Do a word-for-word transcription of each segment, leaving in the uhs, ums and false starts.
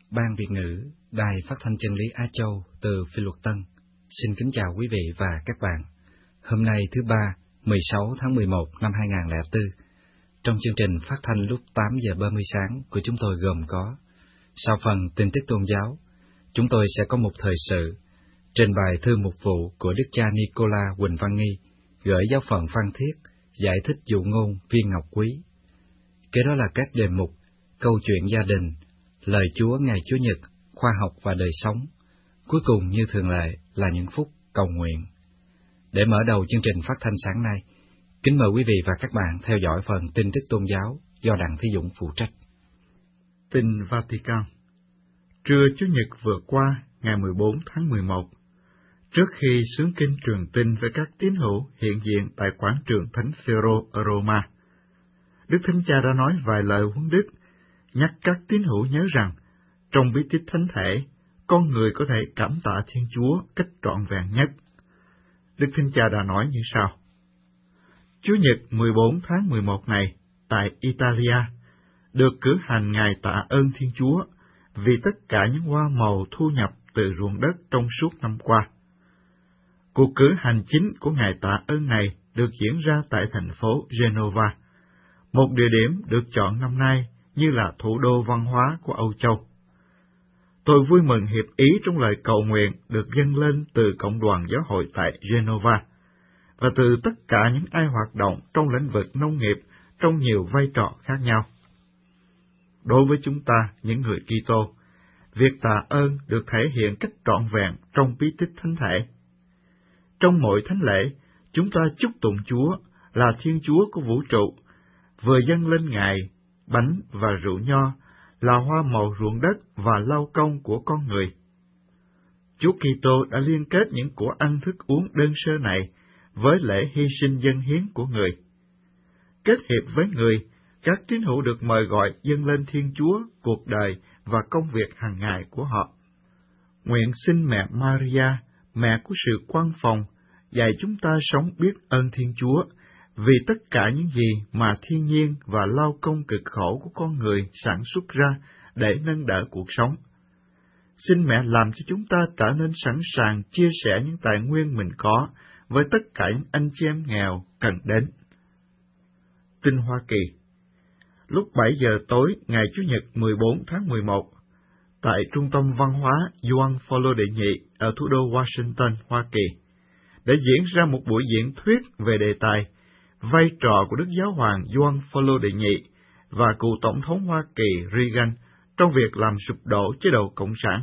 Ban Việt ngữ, Đài Phát thanh Chân lý Á Châu từ Phi Luật Tân. Xin kính chào quý vị và các bạn. Hôm nay thứ ba, mười sáu tháng mười một năm hai nghìn không trăm lẻ bốn. Trong chương trình phát thanh lúc tám giờ ba mươi sáng của chúng tôi gồm có: sau phần tin tức tôn giáo, chúng tôi sẽ có một thời sự, trình bày thư mục vụ của Đức cha Nicola Huỳnh Văn Nghi, gửi giáo phận Phan Thiết, giải thích dụ ngôn viên ngọc quý. Kế đó là các đề mục: câu chuyện gia đình, lời Chúa ngày Chúa Nhật, khoa học và đời sống. Cuối cùng như thường lệ là những phút cầu nguyện. Để mở đầu chương trình phát thanh sáng nay, kính mời quý vị và các bạn theo dõi phần tin tức tôn giáo do Đặng Thế Dũng phụ trách. Tin Vatican. Trưa Chủ nhật vừa qua, ngày mười bốn tháng mười một, trước khi xướng kinh truyền tin với các tín hữu hiện diện tại quảng trường Thánh Phêrô ở Roma, Đức Thánh Cha đã nói vài lời huấn đức, nhắc các tín hữu nhớ rằng, trong bí tích thánh thể, con người có thể cảm tạ Thiên Chúa cách trọn vẹn nhất. Đức Thánh Cha đã nói như sau: Chủ nhật mười bốn tháng mười một này, tại Italia, được cử hành ngày tạ ơn Thiên Chúa vì tất cả những hoa màu thu nhập từ ruộng đất trong suốt năm qua. Cuộc cử hành chính của ngày tạ ơn này được diễn ra tại thành phố Genova, một địa điểm được chọn năm nay như là thủ đô văn hóa của Âu Châu. Tôi vui mừng hiệp ý trong lời cầu nguyện được dâng lên từ cộng đoàn giáo hội tại Genova, và từ tất cả những ai hoạt động trong lĩnh vực nông nghiệp trong nhiều vai trò khác nhau. Đối với chúng ta, những người Kitô, việc tạ ơn được thể hiện cách trọn vẹn trong bí tích thánh thể. Trong mỗi thánh lễ, chúng ta chúc tụng Chúa là Thiên Chúa của vũ trụ, vừa dâng lên Ngài bánh và rượu nho, là hoa màu ruộng đất và lao công của con người. Chúa Kitô đã liên kết những của ăn thức uống đơn sơ này với lễ hy sinh dâng hiến của người. Kết hiệp với người, các tín hữu được mời gọi dâng lên Thiên Chúa cuộc đời và công việc hàng ngày của họ. Nguyện xin mẹ Maria, mẹ của sự quan phòng, dạy chúng ta sống biết ơn Thiên Chúa vì tất cả những gì mà thiên nhiên và lao công cực khổ của con người sản xuất ra để nâng đỡ cuộc sống. Xin mẹ làm cho chúng ta trở nên sẵn sàng chia sẻ những tài nguyên mình có với tất cả những anh chị em nghèo cần đến. Tin Hoa Kỳ. Lúc bảy giờ tối ngày Chủ nhật mười bốn tháng mười một, tại Trung tâm Văn hóa Gioan Phaolô đệ nhị ở thủ đô Washington, Hoa Kỳ, đã diễn ra một buổi diễn thuyết về đề tài vai trò của Đức Giáo hoàng Gioan Phaolô đệ nhị và cựu Tổng thống Hoa Kỳ Reagan trong việc làm sụp đổ chế độ Cộng sản.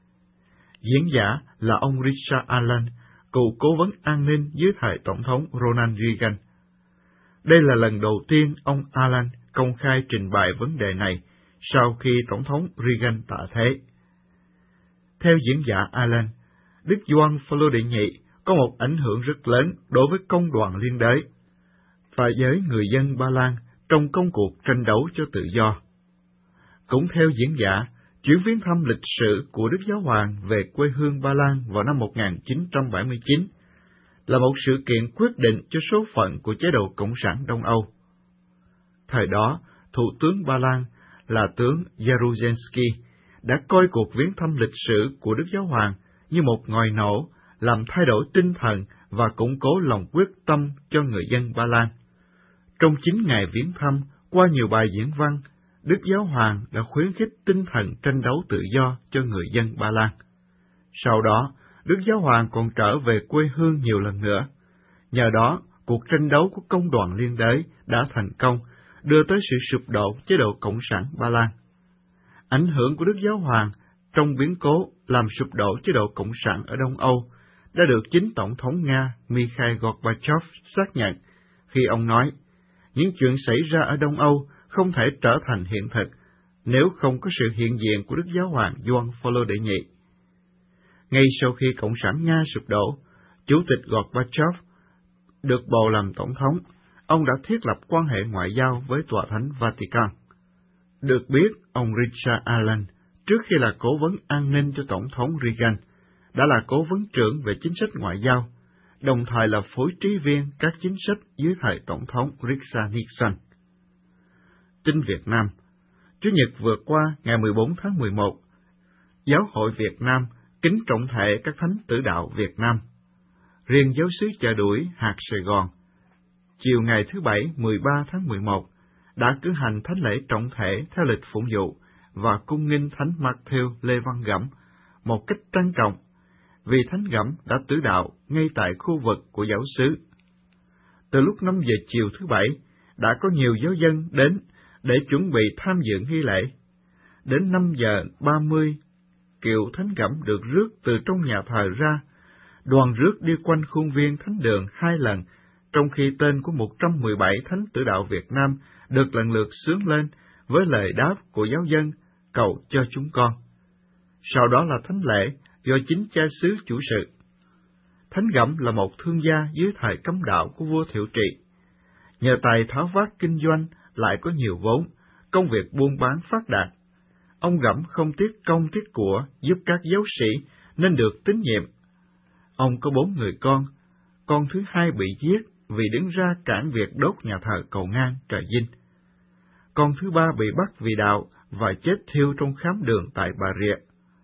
Diễn giả là ông Richard Allen, cựu cố vấn an ninh dưới thời Tổng thống Ronald Reagan. Đây là lần đầu tiên ông Allen công khai trình bày vấn đề này sau khi Tổng thống Reagan tạ thế. Theo diễn giả Allen, Đức Gioan Phaolô đệ nhị có một ảnh hưởng rất lớn đối với công đoàn liên đới và với người dân Ba Lan trong công cuộc tranh đấu cho tự do. Cũng theo diễn giả, chuyến viếng thăm lịch sử của Đức Giáo hoàng về quê hương Ba Lan vào năm một nghìn chín trăm bảy mươi chín là một sự kiện quyết định cho số phận của chế độ Cộng sản Đông Âu. Thời đó, Thủ tướng Ba Lan là tướng Jaruzelski đã coi cuộc viếng thăm lịch sử của Đức Giáo hoàng như một ngòi nổ làm thay đổi tinh thần và củng cố lòng quyết tâm cho người dân Ba Lan. Trong chín ngày viếng thăm, qua nhiều bài diễn văn, Đức Giáo hoàng đã khuyến khích tinh thần tranh đấu tự do cho người dân Ba Lan. Sau đó, Đức Giáo hoàng còn trở về quê hương nhiều lần nữa. Nhờ đó, cuộc tranh đấu của công đoàn liên đới đã thành công, đưa tới sự sụp đổ chế độ Cộng sản Ba Lan. Ảnh hưởng của Đức Giáo hoàng trong biến cố làm sụp đổ chế độ Cộng sản ở Đông Âu đã được chính Tổng thống Nga Mikhail Gorbachev xác nhận khi ông nói, những chuyện xảy ra ở Đông Âu không thể trở thành hiện thực nếu không có sự hiện diện của Đức Giáo hoàng Gioan Phaolô đệ nhị. Ngay sau khi Cộng sản Nga sụp đổ, Chủ tịch Gorbachev được bầu làm Tổng thống, ông đã thiết lập quan hệ ngoại giao với Tòa Thánh Vatican. Được biết, ông Richard Allen, trước khi là cố vấn an ninh cho Tổng thống Reagan, đã là cố vấn trưởng về chính sách ngoại giao, đồng thời là phối trí viên các chính sách dưới thời Tổng thống Richard Nixon. Tin Việt Nam. Chủ nhật vừa qua, ngày mười bốn tháng mười một, Giáo hội Việt Nam kính trọng thể các thánh tử đạo Việt Nam. Riêng giáo xứ Chợ Đuổi, hạt Sài Gòn, chiều ngày thứ Bảy mười ba tháng mười một, đã cử hành thánh lễ trọng thể theo lịch phụng vụ và cung nghinh Thánh Matthew Lê Văn Gẩm một cách trang trọng, vì Thánh Gẩm đã tử đạo ngay tại khu vực của giáo xứ. Từ lúc năm giờ chiều thứ Bảy, đã có nhiều giáo dân đến để chuẩn bị tham dự nghi lễ. Đến năm giờ ba mươi, kiệu Thánh Gẩm được rước từ trong nhà thờ ra. Đoàn rước đi quanh khuôn viên thánh đường hai lần, trong khi tên của một trăm mười bảy thánh tử đạo Việt Nam được lần lượt xướng lên với lời đáp của giáo dân cầu cho chúng con. Sau đó là thánh lễ do chính cha xứ chủ sự. Thánh Gẩm là một thương gia dưới thời cấm đạo của vua Thiệu Trị. Nhờ tài tháo vát kinh doanh lại có nhiều vốn, công việc buôn bán phát đạt. Ông Gẩm không tiếc công tiếc của giúp các giáo sĩ nên được tín nhiệm. Ông có bốn người con, con thứ hai bị giết vì đứng ra cản việc đốt nhà thờ cầu ngang trời Dinh. Con thứ ba bị bắt vì đạo và chết thiêu trong khám đường tại Bà Rịa.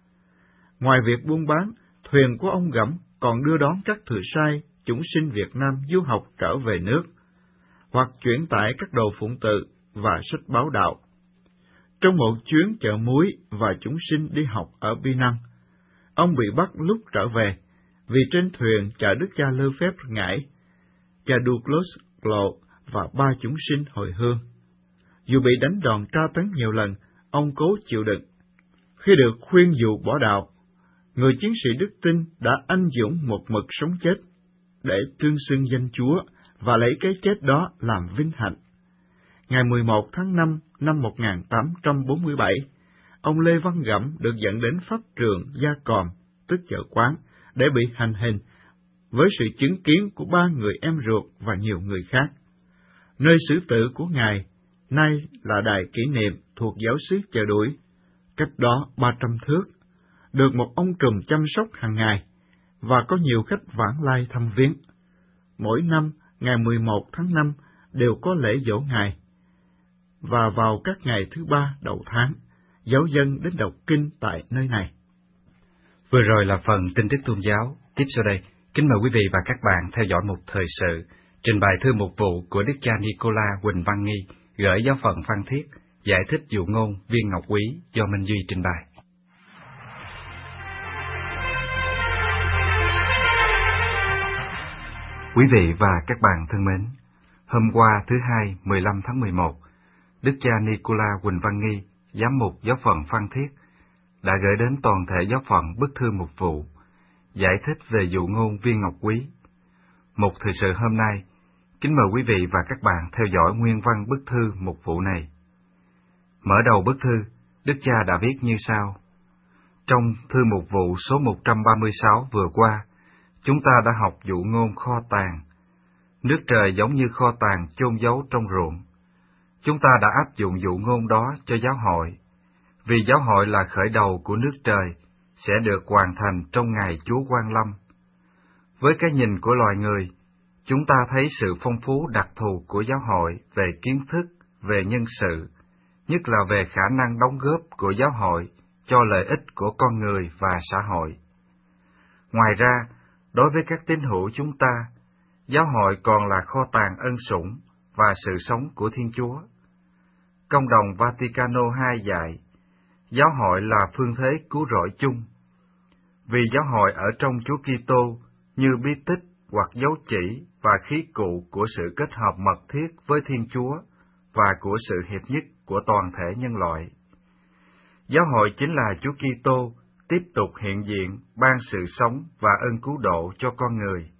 Ngoài việc buôn bán, thuyền của ông Gẩm còn đưa đón các thừa sai, chúng sinh Việt Nam du học trở về nước, hoặc chuyển tải các đồ phụng tự và sách báo đạo. Trong một chuyến chợ muối và chúng sinh đi học ở Bi Năng, ông bị bắt lúc trở về, vì trên thuyền chở đức cha Lơ Phép Ngải, cha Douglas Lộ và ba chúng sinh hồi hương. Dù bị đánh đòn tra tấn nhiều lần, ông cố chịu đựng. Khi được khuyên dụ bỏ đạo, người chiến sĩ đức tin đã anh dũng một mực sống chết, để tuyên xưng danh Chúa và lấy cái chết đó làm vinh hạnh. Ngày mười một tháng năm năm một nghìn tám trăm bốn mươi bảy, ông Lê Văn Gẩm được dẫn đến pháp trường Gia Còm, tức chợ quán, để bị hành hình, với sự chứng kiến của ba người em ruột và nhiều người khác. Nơi xử tử của Ngài nay là đài kỷ niệm thuộc giáo xứ Chợ Đuổi, cách đó ba trăm thước, được một ông trùm chăm sóc hàng ngày, và có nhiều khách vãng lai thăm viếng. Mỗi năm, ngày mười một tháng năm đều có lễ dỗ Ngài, và vào các ngày thứ ba đầu tháng, giáo dân đến đọc kinh tại nơi này. Vừa rồi là phần tin tức tôn giáo. Tiếp sau đây, kính mời quý vị và các bạn theo dõi một thời sự, trình bày thư mục vụ của Đức cha Nicola Huỳnh Văn Nghi, gửi giáo phận Phan Thiết, giải thích dụ ngôn Viên Ngọc Quý do Minh Duy trình bày. Quý vị và các bạn thân mến, hôm qua thứ Hai, mười lăm tháng mười một, Đức cha Nicola Huỳnh Văn Nghi, giám mục giáo phận Phan Thiết, đã gửi đến toàn thể giáo phận bức thư mục vụ, giải thích về dụ ngôn Viên Ngọc Quý. Một thời sự hôm nay, kính mời quý vị và các bạn theo dõi nguyên văn bức thư mục vụ này. Mở đầu bức thư, Đức cha đã viết như sau. Trong thư mục vụ số một trăm ba mươi sáu vừa qua, chúng ta đã học dụ ngôn kho tàng. Nước trời giống như kho tàng chôn giấu trong ruộng. Chúng ta đã áp dụng dụ ngôn đó cho giáo hội, vì giáo hội là khởi đầu của nước trời, sẽ được hoàn thành trong ngày Chúa Giáng lâm. Với cái nhìn của loài người, chúng ta thấy sự phong phú đặc thù của giáo hội về kiến thức, về nhân sự, nhất là về khả năng đóng góp của giáo hội cho lợi ích của con người và xã hội. Ngoài ra, đối với các tín hữu chúng ta, giáo hội còn là kho tàng ân sủng và sự sống của Thiên Chúa. Công đồng Vaticano hai dạy, giáo hội là phương thế cứu rỗi chung. Vì giáo hội ở trong Chúa Kitô như bí tích hoặc dấu chỉ và khí cụ của sự kết hợp mật thiết với Thiên Chúa và của sự hiệp nhất của toàn thể nhân loại. Giáo hội chính là Chúa Kitô tiếp tục hiện diện ban sự sống và ơn cứu độ cho con người.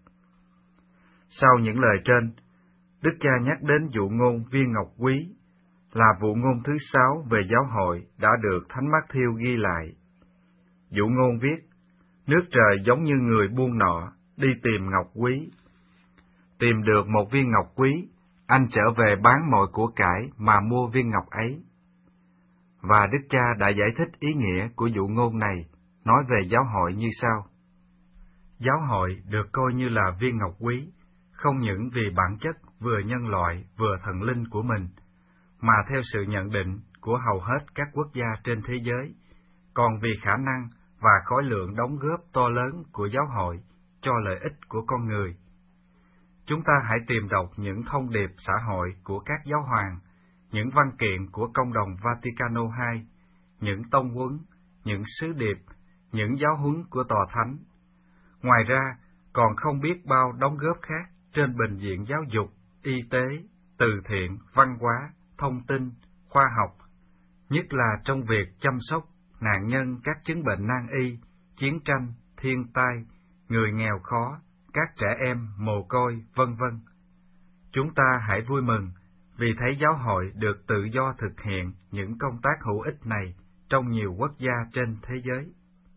Sau những lời trên, Đức cha nhắc đến dụ ngôn Viên Ngọc Quý, là vụ ngôn thứ sáu về giáo hội đã được Thánh Matthew ghi lại. Dụ ngôn viết, nước trời giống như người buôn nọ đi tìm ngọc quý. Tìm được một viên ngọc quý, anh trở về bán mọi của cải mà mua viên ngọc ấy. Và Đức cha đã giải thích ý nghĩa của dụ ngôn này, nói về giáo hội như sau. Giáo hội được coi như là viên ngọc quý, không những vì bản chất vừa nhân loại vừa thần linh của mình, mà theo sự nhận định của hầu hết các quốc gia trên thế giới, còn vì khả năng và khối lượng đóng góp to lớn của giáo hội cho lợi ích của con người. Chúng ta hãy tìm đọc những thông điệp xã hội của các giáo hoàng, những văn kiện của Công đồng Vaticano hai, những tông huấn, những sứ điệp, những giáo huấn của Tòa Thánh. Ngoài ra, còn không biết bao đóng góp khác trên bình diện giáo dục, y tế, từ thiện, văn hóa, thông tin, khoa học, nhất là trong việc chăm sóc nạn nhân các chứng bệnh nan y, chiến tranh, thiên tai, người nghèo khó, các trẻ em mồ côi, vân vân. Chúng ta hãy vui mừng vì thấy giáo hội được tự do thực hiện những công tác hữu ích này trong nhiều quốc gia trên thế giới.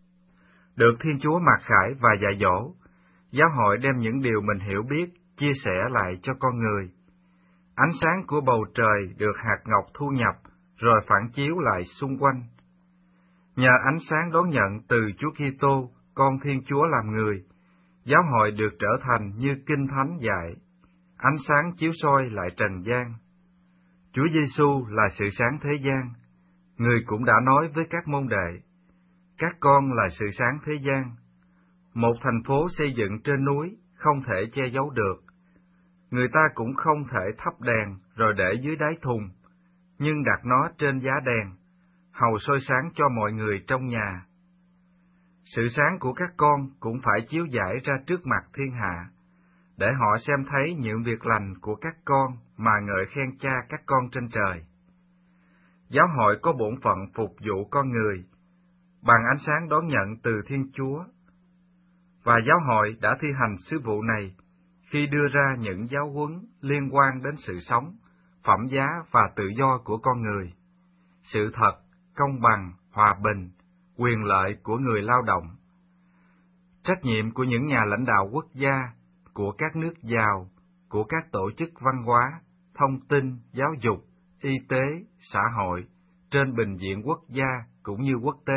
Được Thiên Chúa mặc khải và dạy dỗ, giáo hội đem những điều mình hiểu biết chia sẻ lại cho con người. Ánh sáng của bầu trời được hạt ngọc thu nhập rồi phản chiếu lại xung quanh. Nhờ ánh sáng đón nhận từ Chúa Kitô, con Thiên Chúa làm người, giáo hội được trở thành như Kinh Thánh dạy, ánh sáng chiếu soi lại trần gian. Chúa Giêsu là sự sáng thế gian, người cũng đã nói với các môn đệ, các con là sự sáng thế gian. Một thành phố xây dựng trên núi không thể che giấu được. Người ta cũng không thể thắp đèn rồi để dưới đáy thùng, nhưng đặt nó trên giá đèn, hầu soi sáng cho mọi người trong nhà. Sự sáng của các con cũng phải chiếu rải ra trước mặt thiên hạ, để họ xem thấy những việc lành của các con mà ngợi khen Cha các con trên trời. Giáo hội có bổn phận phục vụ con người, bằng ánh sáng đón nhận từ Thiên Chúa. Và giáo hội đã thi hành sứ vụ này khi đưa ra những giáo huấn liên quan đến sự sống, phẩm giá và tự do của con người, sự thật, công bằng, hòa bình, quyền lợi của người lao động. Trách nhiệm của những nhà lãnh đạo quốc gia, của các nước giàu, của các tổ chức văn hóa, thông tin, giáo dục, y tế, xã hội, trên bình diện quốc gia cũng như quốc tế.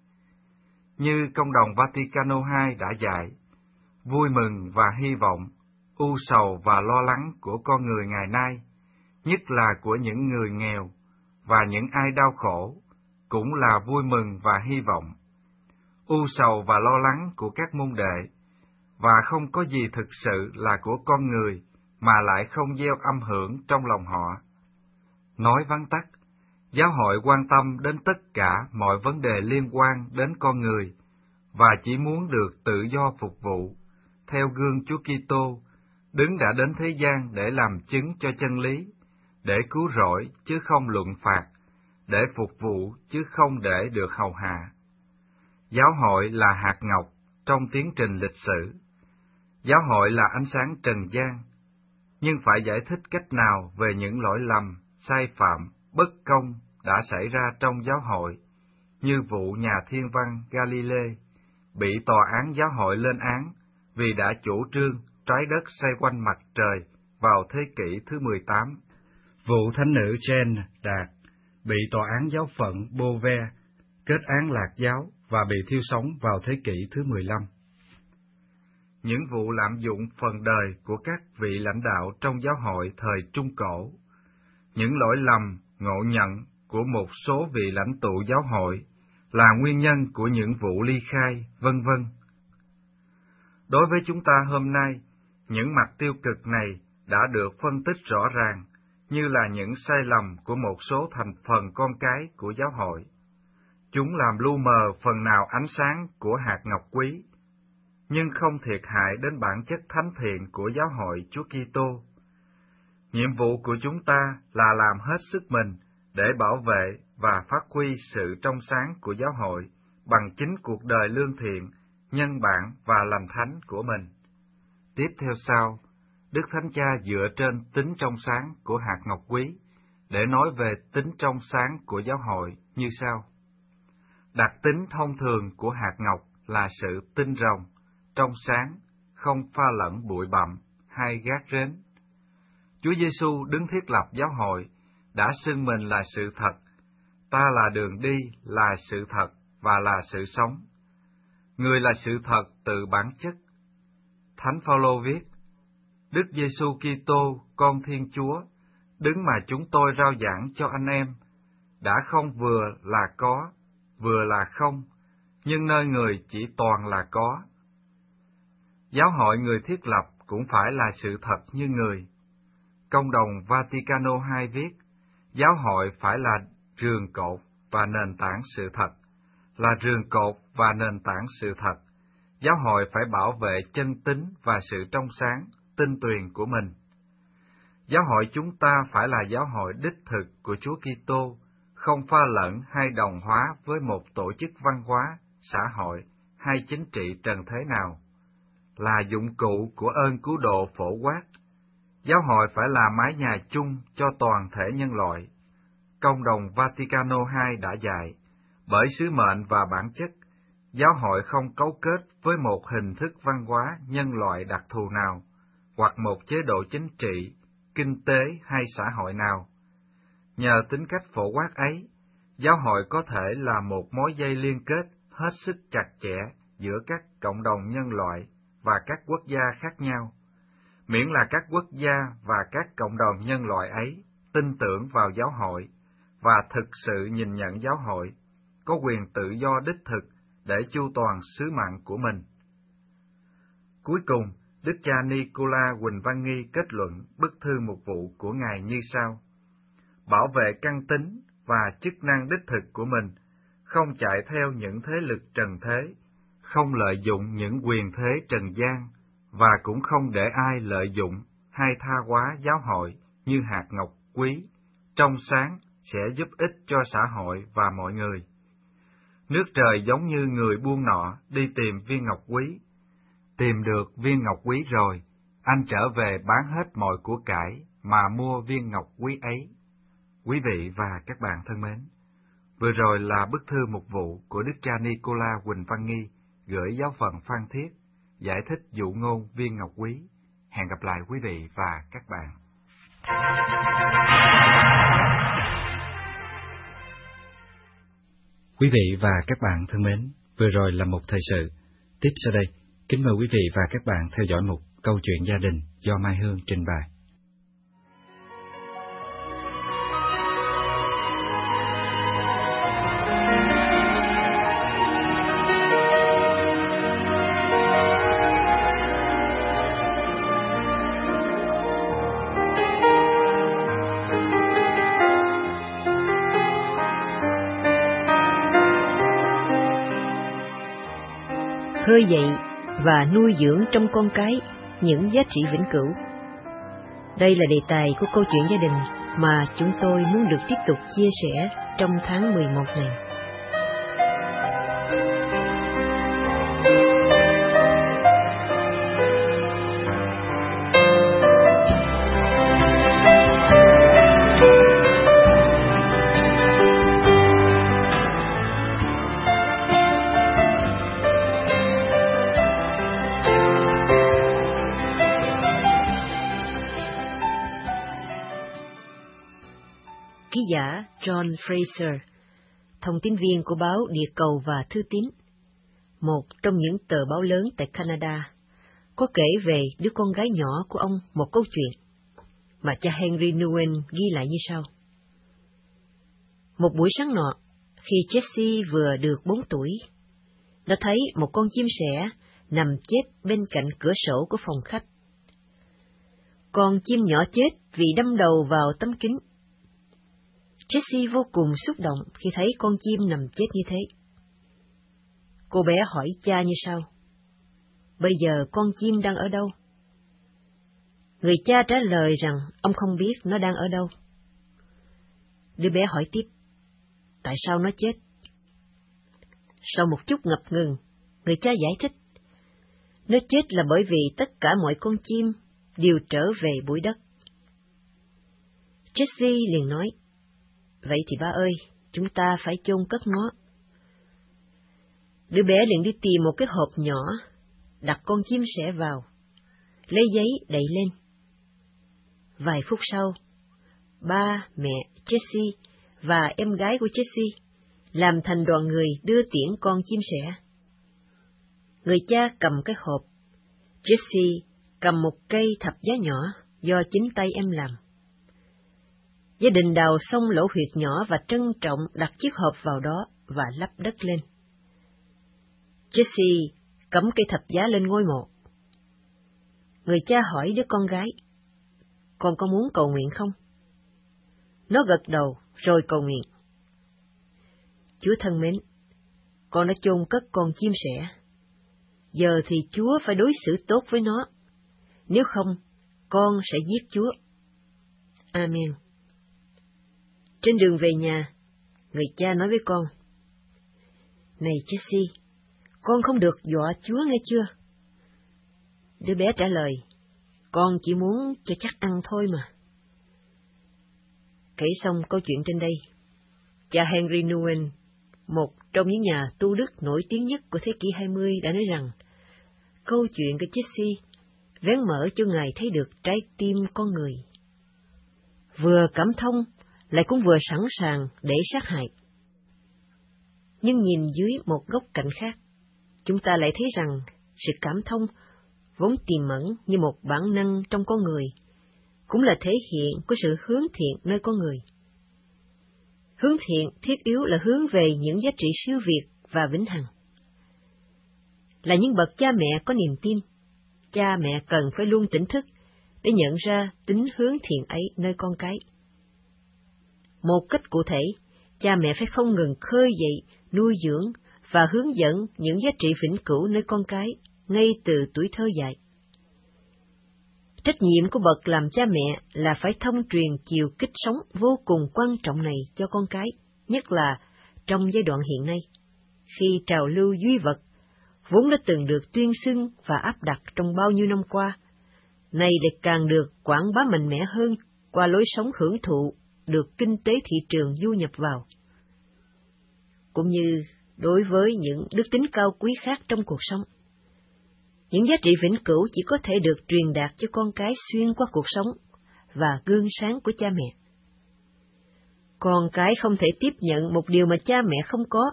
Như Công đồng Vaticano hai đã dạy, vui mừng và hy vọng, ưu sầu và lo lắng của con người ngày nay, nhất là của những người nghèo và những ai đau khổ, cũng là vui mừng và hy vọng. Ưu sầu và lo lắng của các môn đệ, và không có gì thực sự là của con người mà lại không gieo âm hưởng trong lòng họ. Nói vắn tắt, giáo hội quan tâm đến tất cả mọi vấn đề liên quan đến con người, và chỉ muốn được tự do phục vụ, theo gương Chúa Kitô, đứng đã đến thế gian để làm chứng cho chân lý, để cứu rỗi chứ không luận phạt, để phục vụ chứ không để được hầu hạ. Giáo hội là hạt ngọc trong tiến trình lịch sử. Giáo hội là ánh sáng trần gian, nhưng phải giải thích cách nào về những lỗi lầm, sai phạm, bất công đã xảy ra trong giáo hội, như vụ nhà thiên văn Galilei bị tòa án giáo hội lên án vì đã chủ trương trái đất xoay quanh mặt trời vào thế kỷ thứ mười tám. Vụ thánh nữ Jane Đạt bị tòa án giáo phận Beauvais kết án lạc giáo và bị thiêu sống vào thế kỷ thứ mười lăm. Những vụ lạm dụng phần đời của các vị lãnh đạo trong giáo hội thời Trung Cổ, những lỗi lầm, ngộ nhận của một số vị lãnh tụ giáo hội là nguyên nhân của những vụ ly khai, vân vân. Đối với chúng ta hôm nay, những mặt tiêu cực này đã được phân tích rõ ràng, như là những sai lầm của một số thành phần con cái của giáo hội. Chúng làm lu mờ phần nào ánh sáng của hạt ngọc quý, nhưng không thiệt hại đến bản chất thánh thiện của giáo hội Chúa Kitô. Nhiệm vụ của chúng ta là làm hết sức mình để bảo vệ và phát huy sự trong sáng của giáo hội bằng chính cuộc đời lương thiện, nhân bản và lành thánh của mình. Tiếp theo sau, Đức Thánh Cha dựa trên tính trong sáng của hạt ngọc quý để nói về tính trong sáng của giáo hội như sau. Đặc tính thông thường của hạt ngọc là sự tinh rồng, trong sáng, không pha lẫn bụi bặm hay gác rến. Chúa Giêsu đứng thiết lập giáo hội, đã xưng mình là sự thật, ta là đường đi, là sự thật và là sự sống. Người là sự thật từ bản chất. Thánh Phaolô viết, Đức Giêsu Kitô, con Thiên Chúa, đứng mà chúng tôi rao giảng cho anh em, đã không vừa là có, vừa là không, nhưng nơi người chỉ toàn là có. Giáo hội người thiết lập cũng phải là sự thật như người. Công đồng Vaticano hai viết, giáo hội phải là rường cột và nền tảng sự thật, là rường cột và nền tảng sự thật. Giáo hội phải bảo vệ chân tín và sự trong sáng, tinh tuyền của mình. Giáo hội chúng ta phải là giáo hội đích thực của Chúa Kitô, không pha lẫn hay đồng hóa với một tổ chức văn hóa, xã hội hay chính trị trần thế nào, là dụng cụ của ơn cứu độ phổ quát. Giáo hội phải là mái nhà chung cho toàn thể nhân loại. Công đồng Vaticano hai đã dạy, bởi sứ mệnh và bản chất, giáo hội không cấu kết với một hình thức văn hóa nhân loại đặc thù nào, hoặc một chế độ chính trị, kinh tế hay xã hội nào. Nhờ tính cách phổ quát ấy, giáo hội có thể là một mối dây liên kết hết sức chặt chẽ giữa các cộng đồng nhân loại và các quốc gia khác nhau, miễn là các quốc gia và các cộng đồng nhân loại ấy tin tưởng vào giáo hội và thực sự nhìn nhận giáo hội, có quyền tự do đích thực để chu toàn sứ mạng của mình. Cuối cùng, Đức cha Nicola Huỳnh Văn Nghi kết luận bức thư mục vụ của Ngài như sau: bảo vệ căn tính và chức năng đích thực của mình, không chạy theo những thế lực trần thế, không lợi dụng những quyền thế trần gian, và cũng không để ai lợi dụng hay tha hóa giáo hội như hạt ngọc quý, trong sáng sẽ giúp ích cho xã hội và mọi người. Nước trời giống như người buôn nọ đi tìm viên ngọc quý. Tìm được viên ngọc quý rồi, anh trở về bán hết mọi của cải mà mua viên ngọc quý ấy. Quý vị và các bạn thân mến, vừa rồi là bức thư mục vụ của Đức cha Nicola Huỳnh Văn Nghi gửi giáo phận Phan Thiết, giải thích dụ ngôn viên ngọc quý. Hẹn gặp lại quý vị và các bạn. Quý vị và các bạn thân mến, vừa rồi là một thời sự. Tiếp sau đây, kính mời quý vị và các bạn theo dõi một câu chuyện gia đình do Mai Hương trình bày. Khơi dậy và nuôi dưỡng trong con cái những giá trị vĩnh cửu. Đây là đề tài của câu chuyện gia đình mà chúng tôi muốn được tiếp tục chia sẻ trong tháng mười một này. Ký giả John Fraser, thông tín viên của báo Địa Cầu và Thư Tín, một trong những tờ báo lớn tại Canada, có kể về đứa con gái nhỏ của ông một câu chuyện mà cha Henry Nguyen ghi lại như sau. Một buổi sáng nọ, khi Jessie vừa được bốn tuổi, nó thấy một con chim sẻ nằm chết bên cạnh cửa sổ của phòng khách. Con chim nhỏ chết vì đâm đầu vào tấm kính. Jessie vô cùng xúc động khi thấy con chim nằm chết như thế. Cô bé hỏi cha như sau: bây giờ con chim đang ở đâu? Người cha trả lời rằng ông không biết nó đang ở đâu. Đứa bé hỏi tiếp: tại sao nó chết? Sau một chút ngập ngừng, người cha giải thích: nó chết là bởi vì tất cả mọi con chim đều trở về bụi đất. Jessie liền nói: vậy thì ba ơi, chúng ta phải chôn cất nó. Đứa bé liền đi tìm một cái hộp nhỏ, đặt con chim sẻ vào, lấy giấy đậy lên. Vài phút sau, ba, mẹ, Jessie và em gái của Jessie làm thành đoàn người đưa tiễn con chim sẻ. Người cha cầm cái hộp, Jessie cầm một cây thập giá nhỏ do chính tay em làm. Gia đình đào xong lỗ huyệt nhỏ và trân trọng đặt chiếc hộp vào đó và lấp đất lên. Jesse cắm cây thập giá lên ngôi mộ. Người cha hỏi đứa con gái, con có muốn cầu nguyện không? Nó gật đầu rồi cầu nguyện. Chúa thân mến, con đã chôn cất con chim sẻ. Giờ thì Chúa phải đối xử tốt với nó. Nếu không, con sẽ giết Chúa. Amen. Trên đường về nhà, người cha nói với con, này Jesse, con không được dọa Chúa nghe chưa? Đứa bé trả lời, con chỉ muốn cho chắc ăn thôi mà. Kể xong câu chuyện trên đây, cha Henry Nouwen, một trong những nhà tu đức nổi tiếng nhất của thế kỷ hai mươi, đã nói rằng, câu chuyện của Jesse vén mở cho Ngài thấy được trái tim con người. Vừa cảm thông, lại cũng vừa sẵn sàng để sát hại. Nhưng nhìn dưới một góc cạnh khác, chúng ta lại thấy rằng sự cảm thông vốn tiềm ẩn như một bản năng trong con người, cũng là thể hiện của sự hướng thiện nơi con người. Hướng thiện thiết yếu là hướng về những giá trị siêu việt và vĩnh hằng. Là những bậc cha mẹ có niềm tin, cha mẹ cần phải luôn tỉnh thức để nhận ra tính hướng thiện ấy nơi con cái. Một cách cụ thể, cha mẹ phải không ngừng khơi dậy, nuôi dưỡng và hướng dẫn những giá trị vĩnh cửu nơi con cái ngay từ tuổi thơ dại. Trách nhiệm của bậc làm cha mẹ là phải thông truyền chiều kích sống vô cùng quan trọng này cho con cái, nhất là trong giai đoạn hiện nay, khi trào lưu duy vật, vốn đã từng được tuyên xưng và áp đặt trong bao nhiêu năm qua, nay lại càng được quảng bá mạnh mẽ hơn qua lối sống hưởng thụ được kinh tế thị trường du nhập vào. Cũng như đối với những đức tính cao quý khác trong cuộc sống, những giá trị vĩnh cửu chỉ có thể được truyền đạt cho con cái xuyên qua cuộc sống và gương sáng của cha mẹ. Con cái không thể tiếp nhận một điều mà cha mẹ không có.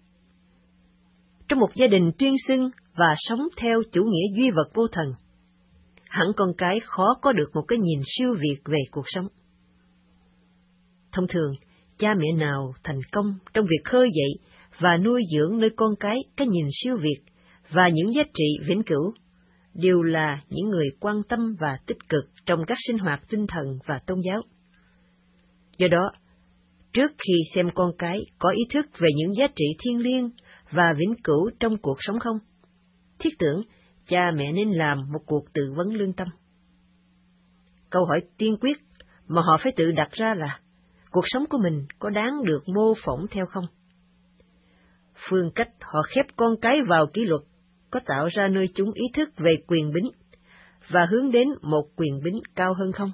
Trong một gia đình tuyên xưng và sống theo chủ nghĩa duy vật vô thần, hẳn con cái khó có được một cái nhìn siêu việt về cuộc sống. Thông thường, cha mẹ nào thành công trong việc khơi dậy và nuôi dưỡng nơi con cái cái nhìn siêu việt và những giá trị vĩnh cửu, đều là những người quan tâm và tích cực trong các sinh hoạt tinh thần và tôn giáo. Do đó, trước khi xem con cái có ý thức về những giá trị thiêng liêng và vĩnh cửu trong cuộc sống không, thiết tưởng cha mẹ nên làm một cuộc tự vấn lương tâm. Câu hỏi tiên quyết mà họ phải tự đặt ra là, cuộc sống của mình có đáng được mô phỏng theo không? Phương cách họ khép con cái vào kỷ luật có tạo ra nơi chúng ý thức về quyền bính và hướng đến một quyền bính cao hơn không?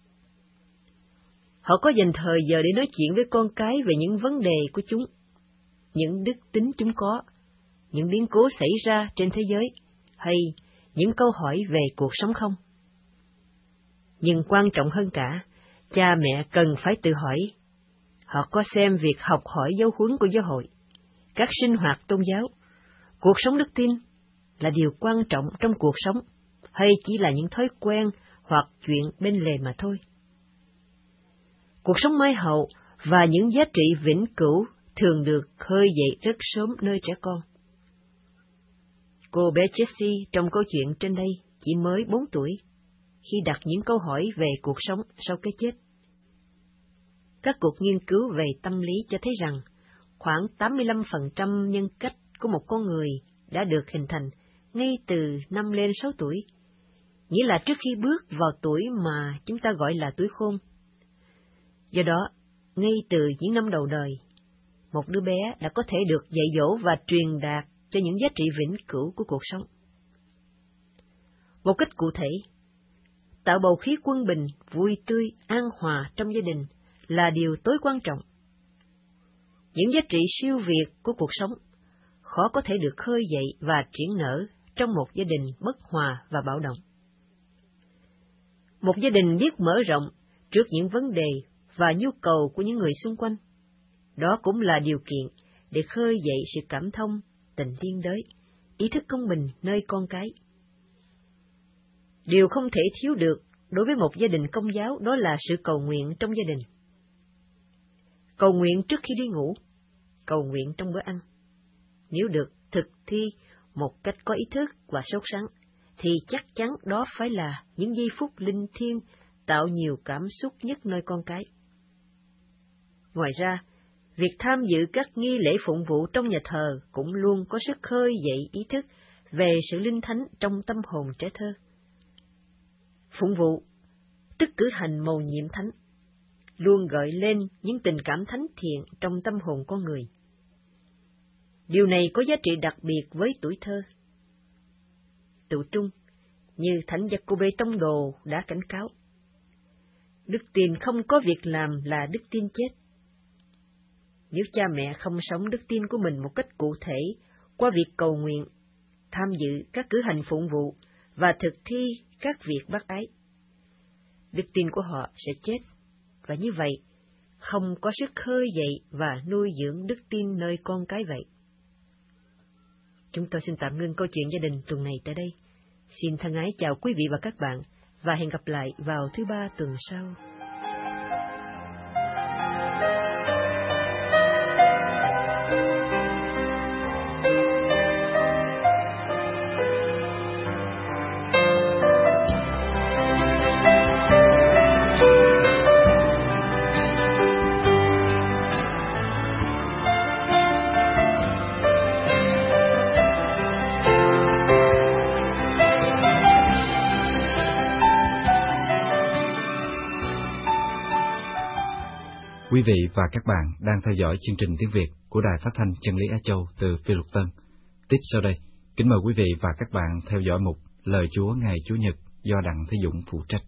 Họ có dành thời giờ để nói chuyện với con cái về những vấn đề của chúng, những đức tính chúng có, những biến cố xảy ra trên thế giới, hay những câu hỏi về cuộc sống không? Nhưng quan trọng hơn cả, cha mẹ cần phải tự hỏi, họ có xem việc học hỏi giáo huấn của giáo hội, các sinh hoạt tôn giáo, cuộc sống đức tin là điều quan trọng trong cuộc sống, hay chỉ là những thói quen hoặc chuyện bên lề mà thôi? Cuộc sống mai hậu và những giá trị vĩnh cửu thường được khơi dậy rất sớm nơi trẻ con. Cô bé Jessie trong câu chuyện trên đây chỉ mới bốn tuổi, khi đặt những câu hỏi về cuộc sống sau cái chết. Các cuộc nghiên cứu về tâm lý cho thấy rằng khoảng tám mươi lăm phần trăm nhân cách của một con người đã được hình thành ngay từ năm lên sáu tuổi, nghĩa là trước khi bước vào tuổi mà chúng ta gọi là tuổi khôn. Do đó, ngay từ những năm đầu đời, một đứa bé đã có thể được dạy dỗ và truyền đạt cho những giá trị vĩnh cửu của cuộc sống. Một cách cụ thể, tạo bầu khí quân bình, vui tươi, an hòa trong gia đình là điều tối quan trọng. Những giá trị siêu việt của cuộc sống khó có thể được khơi dậy và triển nở trong một gia đình bất hòa và bạo động. Một gia đình biết mở rộng trước những vấn đề và nhu cầu của những người xung quanh, đó cũng là điều kiện để khơi dậy sự cảm thông, tình liên đới, ý thức công bình nơi con cái. Điều không thể thiếu được đối với một gia đình Công giáo đó là sự cầu nguyện trong gia đình. Cầu nguyện trước khi đi ngủ, cầu nguyện trong bữa ăn. Nếu được thực thi một cách có ý thức và sốt sắng, thì chắc chắn đó phải là những giây phút linh thiêng tạo nhiều cảm xúc nhất nơi con cái. Ngoài ra, việc tham dự các nghi lễ phụng vụ trong nhà thờ cũng luôn có sức khơi dậy ý thức về sự linh thánh trong tâm hồn trẻ thơ. Phụng vụ, tức cử hành mầu nhiệm thánh, luôn gợi lên những tình cảm thánh thiện trong tâm hồn con người. Điều này có giá trị đặc biệt với tuổi thơ. Tự trung, như Thánh Giacôbê Tông Đồ đã cảnh cáo, đức tin không có việc làm là đức tin chết. Nếu cha mẹ không sống đức tin của mình một cách cụ thể qua việc cầu nguyện, tham dự các cử hành phụng vụ và thực thi các việc bác ái, đức tin của họ sẽ chết, và như vậy không có sức khơi dậy và nuôi dưỡng đức tin nơi con cái vậy. Chúng tôi xin tạm ngưng câu chuyện gia đình tuần này tại đây. Xin thân ái chào quý vị và các bạn, và hẹn gặp lại vào thứ ba tuần sau. Quý vị và các bạn đang theo dõi chương trình tiếng Việt của Đài Phát thanh Chân lý Á Châu từ Phi Luật Tân. Tiếp sau đây, kính mời quý vị và các bạn theo dõi mục Lời Chúa ngày Chủ nhật do Đặng Thế Dũng phụ trách.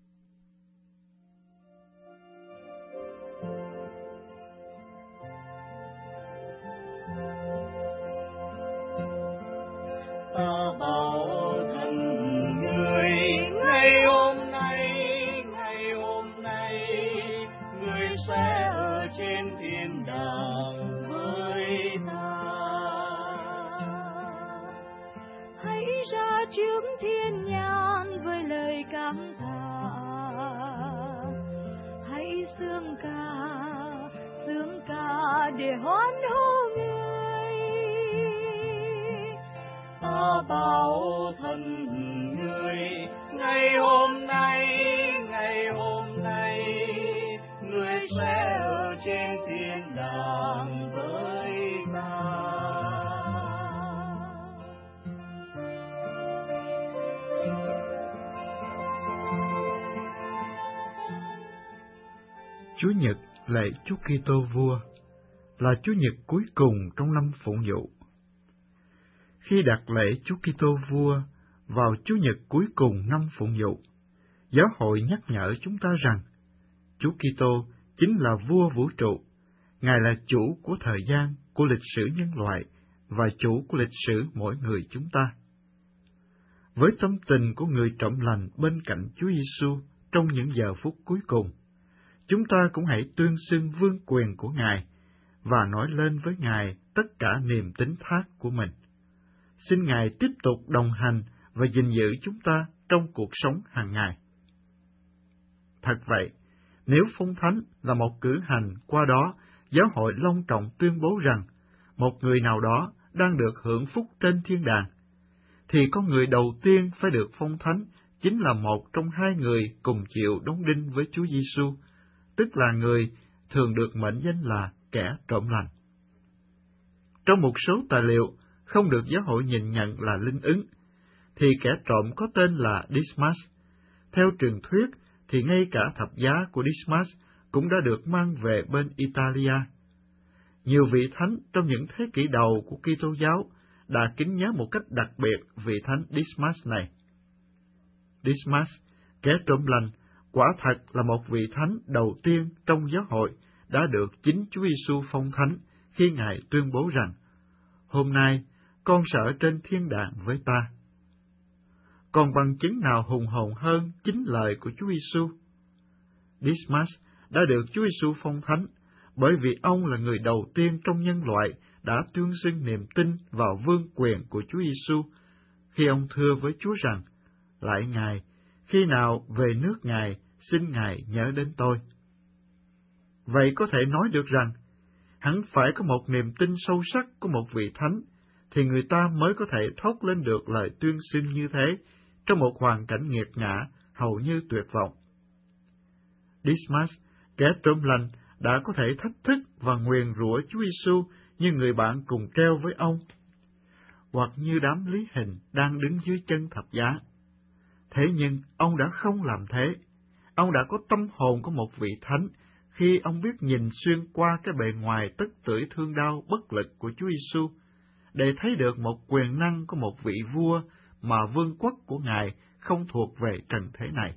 Ta bảo thần người ngày hôm nay, ngày hôm nay người sẽ ở trên thiên đàng với ta. Hãy ra trước thiên nhãn với lời cảm tạ, hãy sướng ca, sướng ca để hoan hô người. Ta bảo thân người ngày hôm nay, ngày hôm nay người sẽ ở trên thiên đàng với ta. Chúa Nhật lễ Chúa Kitô Vua là Chúa Nhật cuối cùng trong năm phụng vụ. Khi đặt lễ Chúa Kitô Vua vào Chúa Nhật cuối cùng năm phụng vụ, giáo hội nhắc nhở chúng ta rằng Chúa Kitô chính là vua vũ trụ, Ngài là chủ của thời gian, của lịch sử nhân loại và chủ của lịch sử mỗi người chúng ta. Với tâm tình của người trọn lành bên cạnh Chúa Giêsu trong những giờ phút cuối cùng, chúng ta cũng hãy tuyên xưng vương quyền của Ngài và nói lên với Ngài tất cả niềm tín thác của mình. Xin Ngài tiếp tục đồng hành và gìn giữ chúng ta trong cuộc sống hàng ngày. Thật vậy, nếu phong thánh là một cử hành, qua đó giáo hội long trọng tuyên bố rằng một người nào đó đang được hưởng phúc trên thiên đàng, thì con người đầu tiên phải được phong thánh chính là một trong hai người cùng chịu đóng đinh với Chúa Giêsu, tức là người thường được mệnh danh là kẻ trộm lành. Trong một số tài liệu không được giáo hội nhìn nhận là linh ứng, thì kẻ trộm có tên là Dismas. Theo truyền thuyết, thì ngay cả thập giá của Dismas cũng đã được mang về bên Italia. Nhiều vị thánh trong những thế kỷ đầu của Kitô giáo đã kính nhớ một cách đặc biệt vị thánh Dismas này. Dismas, kẻ trộm lành, quả thật là một vị thánh đầu tiên trong giáo hội đã được chính Chúa Giêsu phong thánh khi Ngài tuyên bố rằng: "Hôm nay con sẽ ở trên thiên đàng với ta." Còn bằng chứng nào hùng hồn hơn chính lời của Chúa Giêsu? Dismas đã được Chúa Giêsu phong thánh bởi vì ông là người đầu tiên trong nhân loại đã tuyên xưng niềm tin vào vương quyền của Chúa Giêsu khi ông thưa với Chúa rằng: "Lạy Ngài, khi nào về nước Ngài, xin Ngài nhớ đến tôi." Vậy có thể nói được rằng, hẳn phải có một niềm tin sâu sắc của một vị thánh, thì người ta mới có thể thốt lên được lời tuyên xưng như thế trong một hoàn cảnh nghiệt ngã, hầu như tuyệt vọng. Dismas, kẻ trộm lành, đã có thể thách thức và nguyền rủa Chúa Giêsu như người bạn cùng treo với ông, hoặc như đám lý hình đang đứng dưới chân thập giá. Thế nhưng ông đã không làm thế. Ông đã có tâm hồn của một vị thánh khi ông biết nhìn xuyên qua cái bề ngoài tất tưởi thương đau bất lực của Chúa Giêsu để thấy được một quyền năng của một vị vua mà vương quốc của Ngài không thuộc về trần thế này.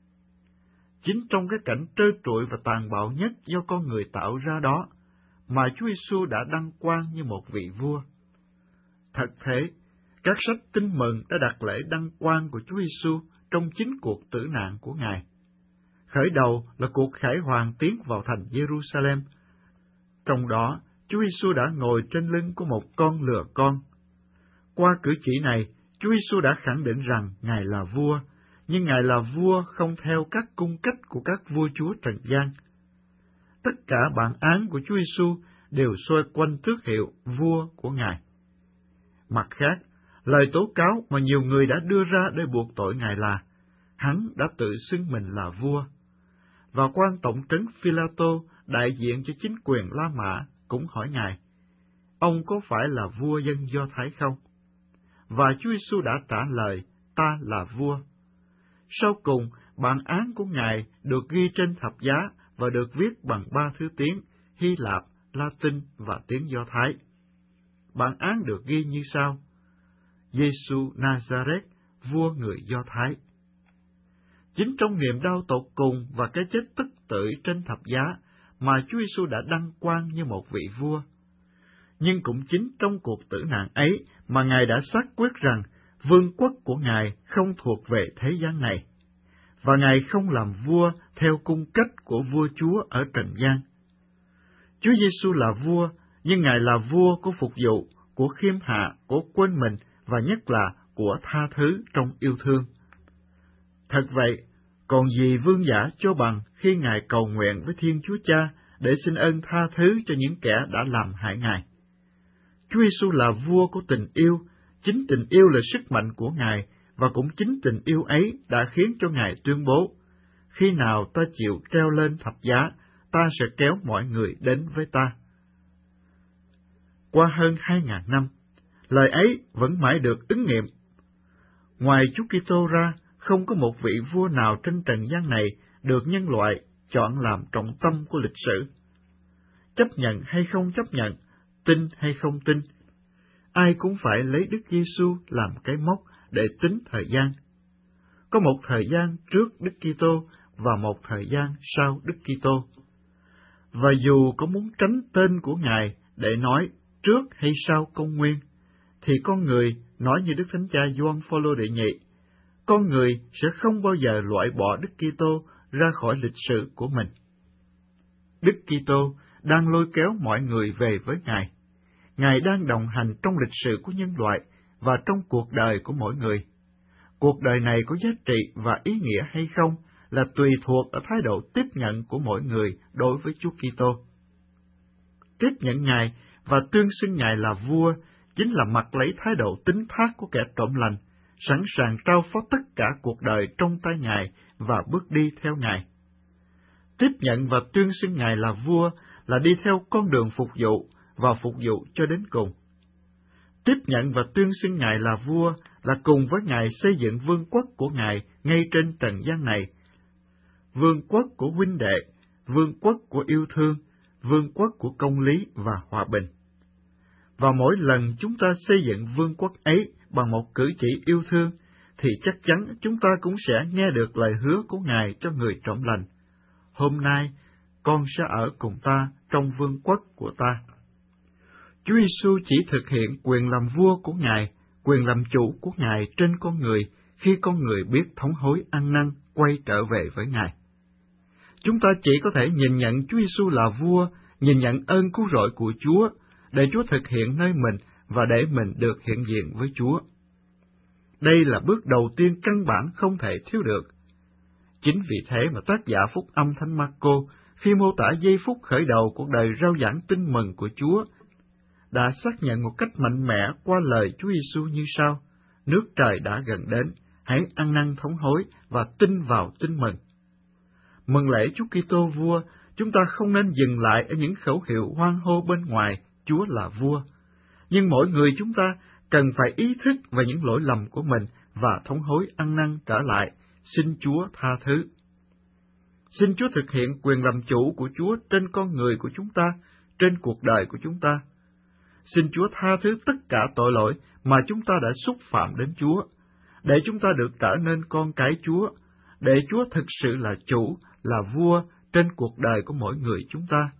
Chính trong cái cảnh trơ trụi và tàn bạo nhất do con người tạo ra đó, mà Chúa Giêsu đã đăng quang như một vị vua. Thật thế, các sách Tin Mừng đã đặt lễ đăng quang của Chúa Giêsu trong chính cuộc tử nạn của Ngài. Khởi đầu là cuộc khải hoàn tiến vào thành Jerusalem. Trong đó, Chúa Giêsu đã ngồi trên lưng của một con lừa con. Qua cử chỉ này, Chúa Giêsu đã khẳng định rằng Ngài là vua, nhưng Ngài là vua không theo các cung cách của các vua chúa trần gian. Tất cả bản án của Chúa Giêsu đều xoay quanh tước hiệu vua của Ngài. Mặt khác, lời tố cáo mà nhiều người đã đưa ra để buộc tội Ngài là hắn đã tự xưng mình là vua. Và quan tổng trấn Phi-la-tô, đại diện cho chính quyền La Mã, cũng hỏi Ngài, ông có phải là vua dân Do Thái không? Và Chúa Giêsu đã trả lời, ta là vua. Sau cùng, bản án của Ngài được ghi trên thập giá và được viết bằng ba thứ tiếng, Hy Lạp, Latin và tiếng Do Thái. Bản án được ghi như sau: Giêsu Nazareth, vua người Do Thái. Chính trong niềm đau tột cùng và cái chết tức tưởi trên thập giá mà Chúa Giêsu đã đăng quang như một vị vua. Nhưng cũng chính trong cuộc tử nạn ấy mà Ngài đã xác quyết rằng vương quốc của Ngài không thuộc về thế gian này, và Ngài không làm vua theo cung cách của vua chúa ở trần gian. Chúa Giêsu là vua, nhưng Ngài là vua của phục vụ, của khiêm hạ, của quên mình và nhất là của tha thứ trong yêu thương. Thật vậy, còn gì vương giả cho bằng khi Ngài cầu nguyện với Thiên Chúa Cha để xin ơn tha thứ cho những kẻ đã làm hại Ngài. Chúa Giêsu là vua của tình yêu, chính tình yêu là sức mạnh của Ngài, và cũng chính tình yêu ấy đã khiến cho Ngài tuyên bố, khi nào ta chịu treo lên thập giá, ta sẽ kéo mọi người đến với ta. Qua hơn hai ngàn năm, lời ấy vẫn mãi được ứng nghiệm. Ngoài Chúa Kitô ra, không có một vị vua nào trên trần gian này được nhân loại chọn làm trọng tâm của lịch sử. Chấp nhận hay không chấp nhận, tin hay không tin, ai cũng phải lấy Đức Giêsu làm cái mốc để tính thời gian. Có một thời gian trước Đức Kitô và một thời gian sau Đức Kitô. Và dù có muốn tránh tên của Ngài để nói trước hay sau công nguyên, thì con người, nói như Đức Thánh Cha Gioan Phaolô đệ nhị, con người sẽ không bao giờ loại bỏ Đức Kitô ra khỏi lịch sử của mình. Đức Kitô đang lôi kéo mọi người về với Ngài. Ngài đang đồng hành trong lịch sử của nhân loại và trong cuộc đời của mỗi người. Cuộc đời này có giá trị và ý nghĩa hay không là tùy thuộc ở thái độ tiếp nhận của mỗi người đối với Chúa Kitô. Tiếp nhận Ngài và tuyên xưng Ngài là vua chính là mặc lấy thái độ tín thác của kẻ trộm lành, sẵn sàng trao phó tất cả cuộc đời trong tay Ngài và bước đi theo Ngài. Tiếp nhận và tuyên xưng Ngài là vua là đi theo con đường phục vụ và phục vụ cho đến cùng. Tiếp nhận và tuyên xưng Ngài là vua là cùng với Ngài xây dựng vương quốc của Ngài ngay trên trần gian này, vương quốc của huynh đệ, vương quốc của yêu thương, vương quốc của công lý và hòa bình. Và mỗi lần chúng ta xây dựng vương quốc ấy bằng một cử chỉ yêu thương, thì chắc chắn chúng ta cũng sẽ nghe được lời hứa của Ngài cho người trộm lành. Hôm nay, con sẽ ở cùng ta trong vương quốc của ta. Chúa Giêsu chỉ thực hiện quyền làm vua của Ngài, quyền làm chủ của Ngài trên con người khi con người biết thống hối ăn năn, quay trở về với Ngài. Chúng ta chỉ có thể nhìn nhận Chúa Giêsu là vua, nhìn nhận ơn cứu rỗi của Chúa, để Chúa thực hiện nơi mình và để mình được hiện diện với Chúa. Đây là bước đầu tiên căn bản không thể thiếu được. Chính vì thế mà tác giả Phúc Âm Thánh Mác-cô khi mô tả giây phút khởi đầu cuộc đời rao giảng tin mừng của Chúa, đã xác nhận một cách mạnh mẽ qua lời Chúa Giêsu như sau: nước trời đã gần đến, hãy ăn năn thống hối và tin vào tin mừng. Mừng lễ Chúa Kitô vua, chúng ta không nên dừng lại ở những khẩu hiệu hoan hô bên ngoài Chúa là vua, nhưng mỗi người chúng ta cần phải ý thức về những lỗi lầm của mình và thống hối ăn năn trở lại, xin Chúa tha thứ. Xin Chúa thực hiện quyền làm chủ của Chúa trên con người của chúng ta, trên cuộc đời của chúng ta. Xin Chúa tha thứ tất cả tội lỗi mà chúng ta đã xúc phạm đến Chúa, để chúng ta được trở nên con cái Chúa, để Chúa thực sự là chủ, là vua trên cuộc đời của mỗi người chúng ta.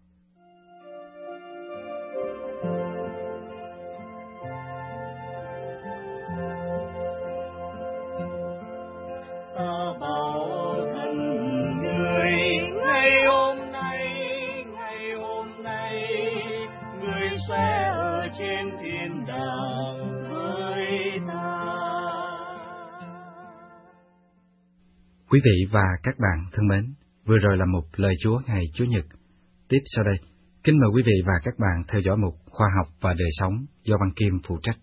Quý vị và các bạn thân mến, vừa rồi là một lời Chúa ngày Chủ nhật. Tiếp sau đây, kính mời quý vị và các bạn theo dõi mục Khoa học và đời sống do Văn Kim phụ trách.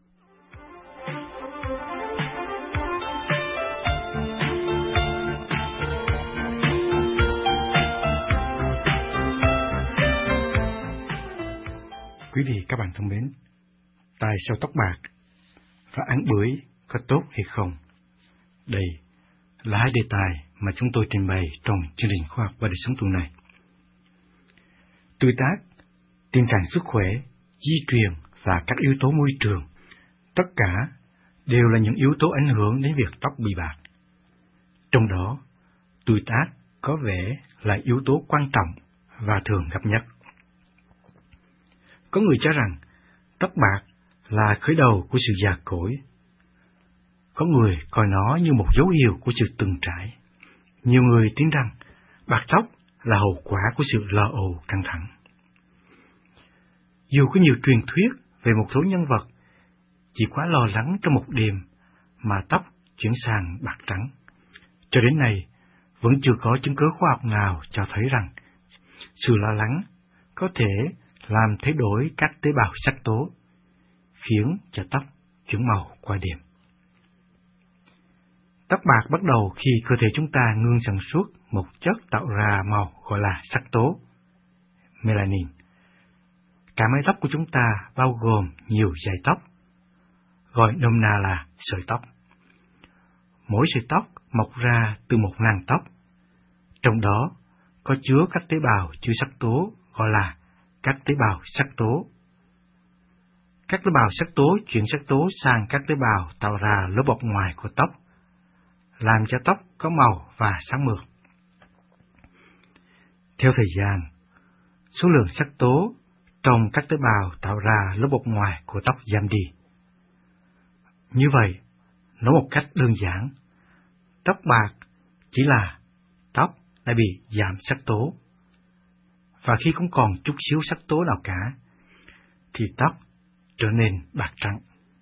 Quý vị các bạn thân mến, tại sao tóc bạc và ăn bưởi có tốt hay không? Đây là hai đề tài mà chúng tôi trình bày trong chương trình Khoa học và đời sống tuần này. Tuổi tác, tình trạng sức khỏe, di truyền và các yếu tố môi trường, tất cả đều là những yếu tố ảnh hưởng đến việc tóc bị bạc. Trong đó, tuổi tác có vẻ là yếu tố quan trọng và thường gặp nhất. Có người cho rằng tóc bạc là khởi đầu của sự già cỗi. Có người coi nó như một dấu hiệu của sự từng trải. Nhiều người tin rằng bạc tóc là hậu quả của sự lo âu căng thẳng. Dù có nhiều truyền thuyết về một số nhân vật chỉ quá lo lắng trong một đêm mà tóc chuyển sang bạc trắng, cho đến nay vẫn chưa có chứng cứ khoa học nào cho thấy rằng sự lo lắng có thể làm thay đổi các tế bào sắc tố, khiến cho tóc chuyển màu qua đêm. Tóc bạc bắt đầu khi cơ thể chúng ta ngưng sản xuất một chất tạo ra màu gọi là sắc tố, melanin. Cả mái tóc của chúng ta bao gồm nhiều dải tóc, gọi nôm na là sợi tóc. Mỗi sợi tóc mọc ra từ một nang tóc, trong đó có chứa các tế bào chứa sắc tố gọi là các tế bào sắc tố. Các tế bào sắc tố chuyển sắc tố sang các tế bào tạo ra lớp bọc ngoài của tóc, làm cho tóc có màu và sáng mượt. Theo thời gian, số lượng sắc tố trong các tế bào tạo ra lớp bọc ngoài của tóc giảm đi. Như vậy, nói một cách đơn giản, tóc bạc chỉ là tóc đã bị giảm sắc tố, và khi không còn chút xíu sắc tố nào cả, thì tóc trở nên bạc trắng.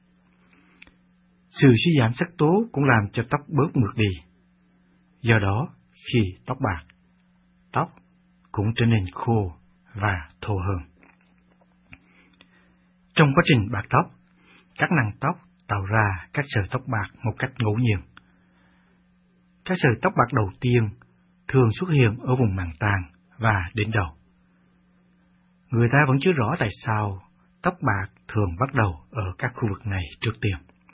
Sự suy giảm sắc tố cũng làm cho tóc bớt mượt đi. Do đó, khi tóc bạc, tóc cũng trở nên khô và thô hơn. Trong quá trình bạc tóc, các nang tóc tạo ra các sợi tóc bạc một cách ngẫu nhiên. Các sợi tóc bạc đầu tiên thường xuất hiện ở vùng màng tang và đỉnh đầu. Người ta vẫn chưa rõ tại sao tóc bạc thường bắt đầu ở các khu vực này trước tiên.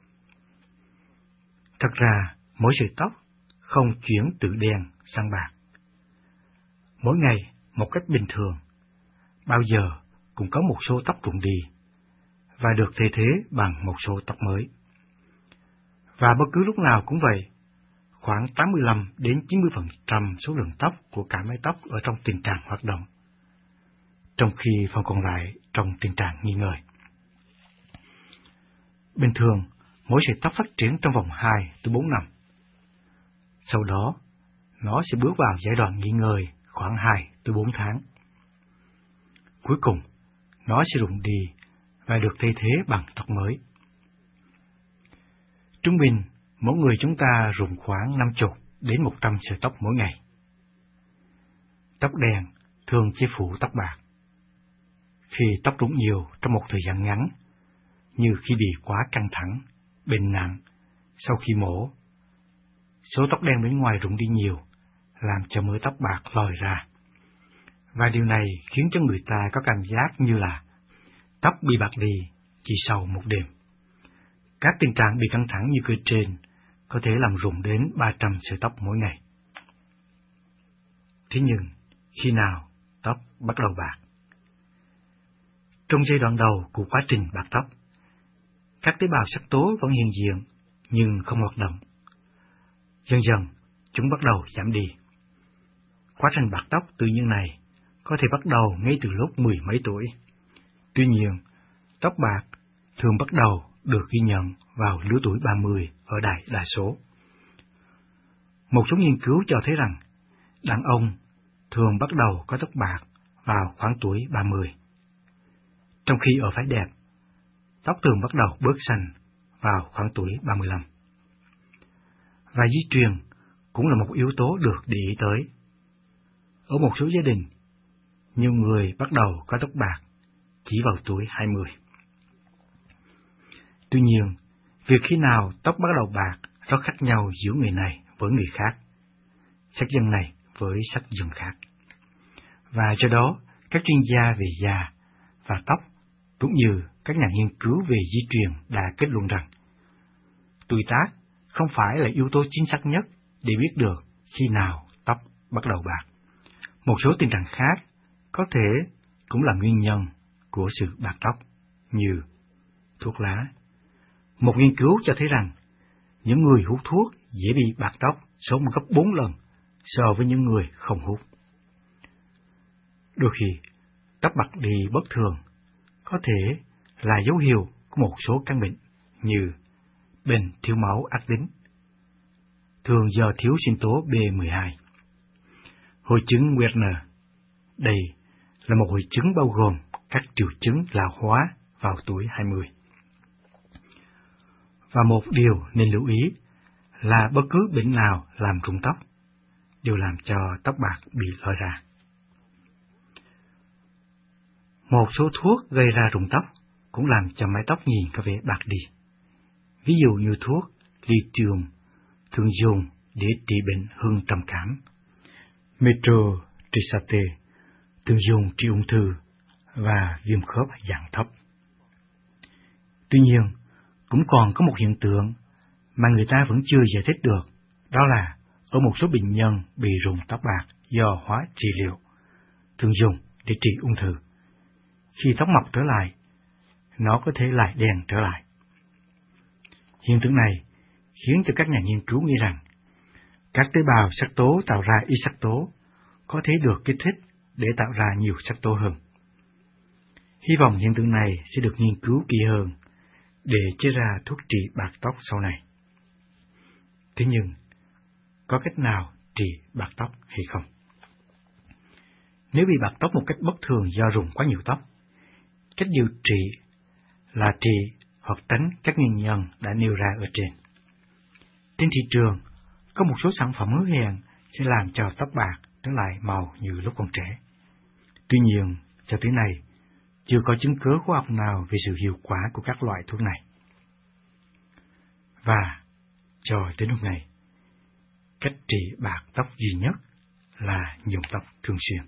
Thật ra, mỗi sợi tóc không chuyển từ đen sang bạc. Mỗi ngày, một cách bình thường, bao giờ cũng có một số tóc rụng đi và được thay thế bằng một số tóc mới. Và bất cứ lúc nào cũng vậy, khoảng tám mươi lăm đến chín mươi phần trăm số lượng tóc của cả mái tóc ở trong tình trạng hoạt động, trong khi phần còn lại trong tình trạng nghỉ ngơi. Bình thường, mỗi sợi tóc phát triển trong vòng hai tới bốn năm. Sau đó, nó sẽ bước vào giai đoạn nghỉ ngơi khoảng hai tới bốn tháng. Cuối cùng, nó sẽ rụng đi và được thay thế bằng tóc mới. Trung bình, mỗi người chúng ta rụng khoảng năm mươi đến một trăm sợi tóc mỗi ngày. tóc đen thường che phủ tóc bạc. Khi tóc rụng nhiều trong một thời gian ngắn, như khi bị quá căng thẳng, bệnh nặng, sau khi mổ, số tóc đen bên ngoài rụng đi nhiều, làm cho mớ tóc bạc lòi ra. Và điều này khiến cho người ta có cảm giác như là tóc bị bạc đi chỉ sau một đêm. Các tình trạng bị căng thẳng như cơ trên có thể làm rụng đến ba trăm sợi tóc mỗi ngày. Thế nhưng, khi nào tóc bắt đầu bạc? Trong giai đoạn đầu của quá trình bạc tóc, các tế bào sắc tố vẫn hiện diện nhưng không hoạt động. Dần dần, chúng bắt đầu giảm đi. Quá trình bạc tóc tự nhiên này có thể bắt đầu ngay từ lúc mười mấy tuổi. Tuy nhiên, tóc bạc thường bắt đầu được ghi nhận vào lứa tuổi ba mươi ở đại đa số. Một số nghiên cứu cho thấy rằng đàn ông thường bắt đầu có tóc bạc vào khoảng tuổi ba mươi. Trong khi ở phái đẹp, tóc thường bắt đầu bớt xanh vào khoảng tuổi ba mươi lăm. Và di truyền cũng là một yếu tố được để ý tới. Ở một số gia đình, nhiều người bắt đầu có tóc bạc chỉ vào tuổi hai mươi. Tuy nhiên, việc khi nào tóc bắt đầu bạc rất khác nhau giữa người này với người khác, sắc dân này với sắc dân khác. Và do đó, các chuyên gia về da và tóc, cũng như các nhà nghiên cứu về di truyền đã kết luận rằng tuổi tác không phải là yếu tố chính xác nhất để biết được khi nào tóc bắt đầu bạc. Một số tình trạng khác có thể cũng là nguyên nhân của sự bạc tóc, như thuốc lá. Một nghiên cứu cho thấy rằng những người hút thuốc dễ bị bạc tóc sống gấp bốn lần so với những người không hút. Đôi khi, tóc bạc đi bất thường có thể là dấu hiệu của một số căn bệnh như bệnh thiếu máu ác tính, thường do thiếu sinh tố B mười hai. Hội chứng Werner, đây là một hội chứng bao gồm các triệu chứng lão hóa vào tuổi hai mươi. Và một điều nên lưu ý là bất cứ bệnh nào làm rụng tóc đều làm cho tóc bạc bị lòi ra. Một số thuốc gây ra rụng tóc cũng làm cho mái tóc nhìn có vẻ bạc đi. Ví dụ như thuốc lithium thường dùng để trị bệnh hưng trầm cảm, methotrexate thường dùng trị ung thư và viêm khớp dạng thấp. Tuy nhiên, cũng còn có một hiện tượng mà người ta vẫn chưa giải thích được, đó là ở một số bệnh nhân bị rụng tóc bạc do hóa trị liệu thường dùng để trị ung thư. Khi tóc mọc trở lại, nó có thể lại đen trở lại. Hiện tượng này khiến cho các nhà nghiên cứu nghĩ rằng các tế bào sắc tố tạo ra ít sắc tố có thể được kích thích để tạo ra nhiều sắc tố hơn. Hy vọng hiện tượng này sẽ được nghiên cứu kỹ hơn để chế ra thuốc trị bạc tóc sau này. Thế nhưng, có cách nào trị bạc tóc hay không? Nếu bị bạc tóc một cách bất thường do rụng quá nhiều tóc, cách điều trị là trị hoặc tránh các nguyên nhân đã nêu ra ở trên. Trên thị trường, có một số sản phẩm hứa hẹn sẽ làm cho tóc bạc trở lại màu như lúc còn trẻ. Tuy nhiên, cho tới nay, chưa có chứng cứ khoa học nào về sự hiệu quả của các loại thuốc này. Và, cho đến lúc này, cách trị bạc tóc duy nhất là nhuộm tóc thường xuyên.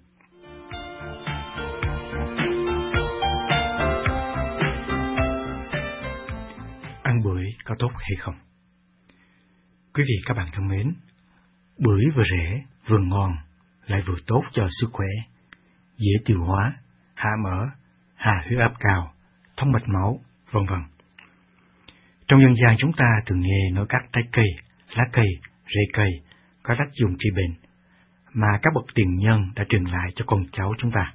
Ăn bưởi có tốt hay không? Quý vị các bạn thân mến, bưởi vừa rẻ, vừa ngon, lại vừa tốt cho sức khỏe, dễ tiêu hóa, hạ mỡ, hạ huyết áp cao, thông mạch máu, vân vân. Trong dân gian chúng ta thường nghe nói các trái cây, lá cây, rễ cây có tác dụng trị bệnh mà các bậc tiền nhân đã truyền lại cho con cháu chúng ta.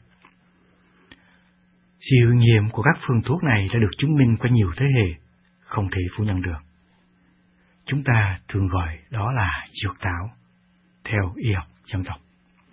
Sự hiệu nghiệm của các phương thuốc này đã được chứng minh qua nhiều thế hệ, không thể phủ nhận được. Chúng ta thường gọi đó là dược táo, theo y học dân tộc.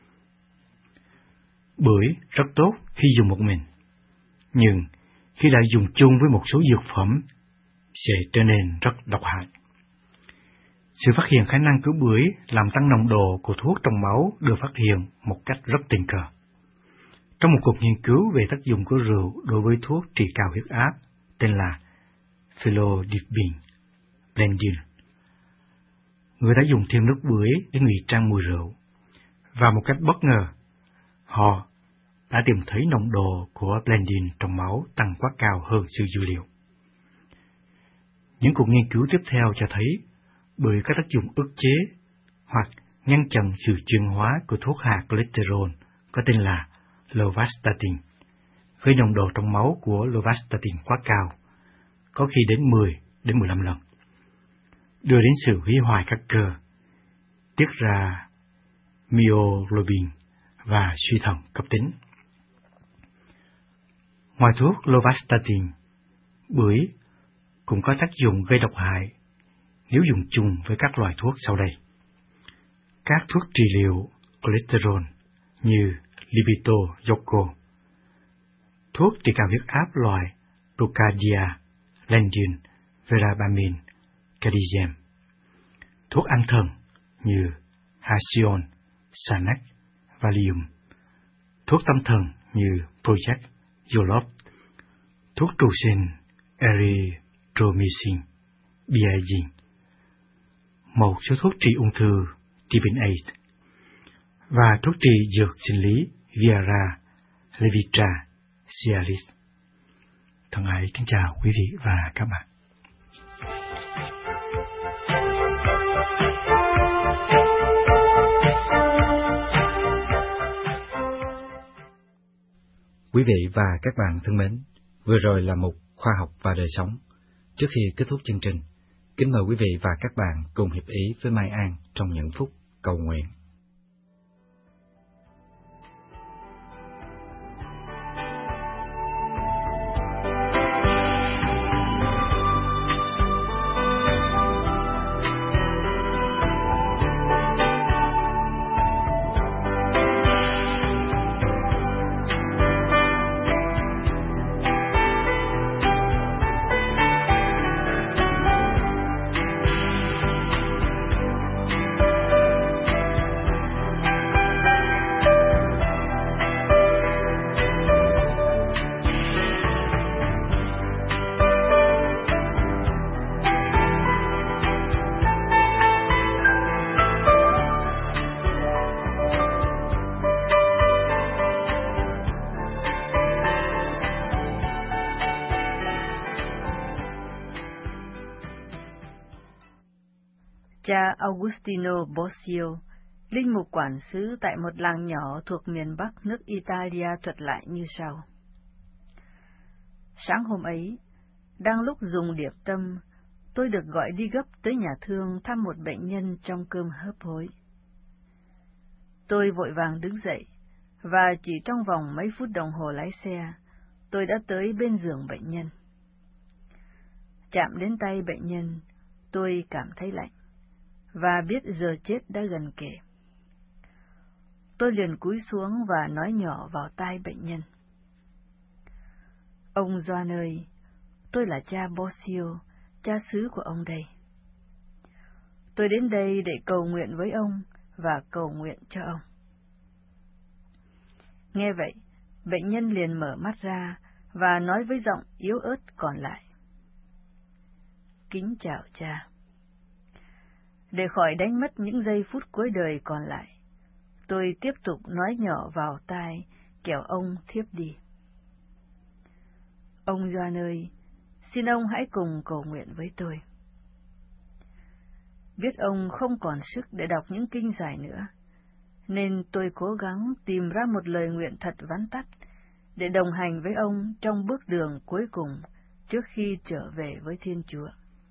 Bưởi rất tốt khi dùng một mình, nhưng khi đã dùng chung với một số dược phẩm sẽ trở nên rất độc hại. Sự phát hiện khả năng cứu bưởi làm tăng nồng độ của thuốc trong máu được phát hiện một cách rất tình cờ. Trong một cuộc nghiên cứu về tác dụng của rượu đối với thuốc trị cao huyết áp tên là psilocybin blendin, người đã dùng thêm nước bưởi để ngụy trang mùi rượu, và một cách bất ngờ, họ đã tìm thấy nồng độ của blendin trong máu tăng quá cao hơn sự dự liệu. Những cuộc nghiên cứu tiếp theo cho thấy bưởi có tác dụng ức chế hoặc ngăn chặn sự chuyển hóa của thuốc hạ cholesterol có tên là lovastatin, với nồng độ trong máu của lovastatin quá cao, có khi đến mười đến mười lăm lần, đưa đến sự hủy hoại các cơ, tiết ra myoglobin và suy thận cấp tính. Ngoài thuốc lovastatin, bưởi cũng có tác dụng gây độc hại nếu dùng chung với các loại thuốc sau đây. Các thuốc trị liệu cholesterol như Lipitor Yoko, thuốc trị cao huyết áp loại Procardia, Lendin, Verapamil, Cadizem, thuốc an thần như Halcion, Xanax, Valium, thuốc tâm thần như Prozac, Zoloft, thuốc trụ sinh Erythromycin, Biagin, một số thuốc trị ung thư Tibinate, và thuốc trị dược sinh lý Viagra, Levitra, Cialis. Thân ái kính chào quý vị và các bạn. Quý vị và các bạn thân mến, vừa rồi là một khoa học và đời sống. Trước khi kết thúc chương trình, kính mời quý vị và các bạn cùng hiệp ý với Mai An trong những phút cầu nguyện. Cha Agostino Bosio, linh mục quản xứ tại một làng nhỏ thuộc miền Bắc nước Italia thuật lại như sau. Sáng hôm ấy, đang lúc dùng điệp tâm, tôi được gọi đi gấp tới nhà thương thăm một bệnh nhân trong cơn hấp hối. Tôi vội vàng đứng dậy, và chỉ trong vòng mấy phút đồng hồ lái xe, tôi đã tới bên giường bệnh nhân. Chạm đến tay bệnh nhân, tôi cảm thấy lạnh, và biết giờ chết đã gần kề. Tôi liền cúi xuống và nói nhỏ vào tai bệnh nhân. Ông Doan ơi, tôi là cha Bosio, cha xứ của ông đây. Tôi đến đây để cầu nguyện với ông và cầu nguyện cho ông. Nghe vậy, bệnh nhân liền mở mắt ra và nói với giọng yếu ớt còn lại. Kính chào cha. Để khỏi đánh mất những giây phút cuối đời còn lại, tôi tiếp tục nói nhỏ vào tai, kẻo ông thiếp đi. Ông Doan ơi, xin ông hãy cùng cầu nguyện với tôi. Biết ông không còn sức để đọc những kinh giải nữa, nên tôi cố gắng tìm ra một lời nguyện thật vắn tắt để đồng hành với ông trong bước đường cuối cùng trước khi trở về với Thiên Chúa.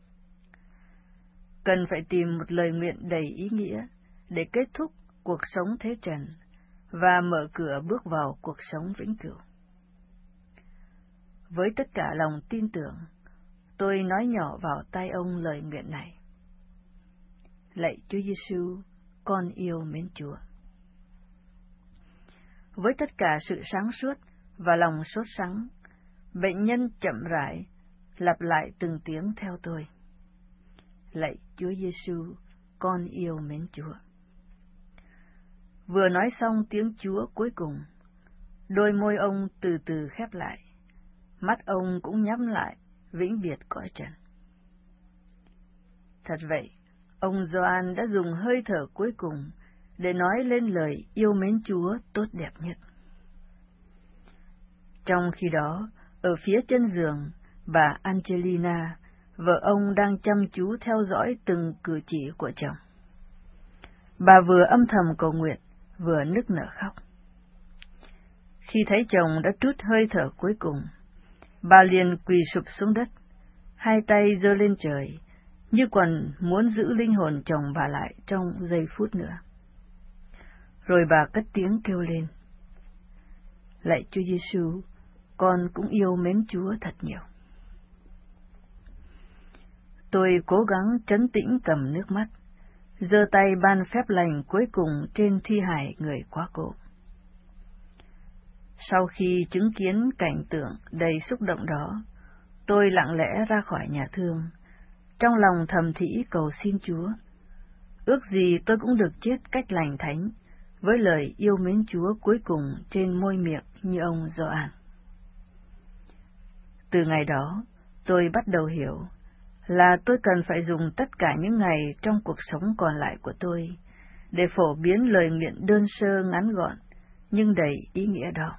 Cần phải tìm một lời nguyện đầy ý nghĩa để kết thúc cuộc sống thế trần và mở cửa bước vào cuộc sống vĩnh cửu. Với tất cả lòng tin tưởng, tôi nói nhỏ vào tai ông lời nguyện này. Lạy Chúa Giêsu, con yêu mến Chúa. Với tất cả sự sáng suốt và lòng sốt sắng, bệnh nhân chậm rãi lặp lại từng tiếng theo tôi. Lạy Chúa Giêsu, con yêu mến Chúa. Vừa nói xong tiếng Chúa cuối cùng, đôi môi ông từ từ khép lại, mắt ông cũng nhắm lại, vĩnh biệt cõi trần. Thật vậy, ông Gioan đã dùng hơi thở cuối cùng để nói lên lời yêu mến Chúa tốt đẹp nhất. Trong khi đó, ở phía chân giường, bà Angelina, vợ ông đang chăm chú theo dõi từng cử chỉ của chồng. Bà vừa âm thầm cầu nguyện, vừa nức nở khóc. Khi thấy chồng đã trút hơi thở cuối cùng, bà liền quỳ sụp xuống đất, hai tay giơ lên trời, như còn muốn giữ linh hồn chồng bà lại trong giây phút nữa. Rồi bà cất tiếng kêu lên: Lạy Chúa Giêsu, con cũng yêu mến Chúa thật nhiều. Tôi cố gắng trấn tĩnh cầm nước mắt, giơ tay ban phép lành cuối cùng trên thi hài người quá cố. Sau khi chứng kiến cảnh tượng đầy xúc động đó, tôi lặng lẽ ra khỏi nhà thương, trong lòng thầm thỉ cầu xin Chúa. Ước gì tôi cũng được chết cách lành thánh, với lời yêu mến Chúa cuối cùng trên môi miệng như ông Gioan. Từ ngày đó, tôi bắt đầu hiểu là tôi cần phải dùng tất cả những ngày trong cuộc sống còn lại của tôi để phổ biến lời nguyện đơn sơ ngắn gọn nhưng đầy ý nghĩa đó.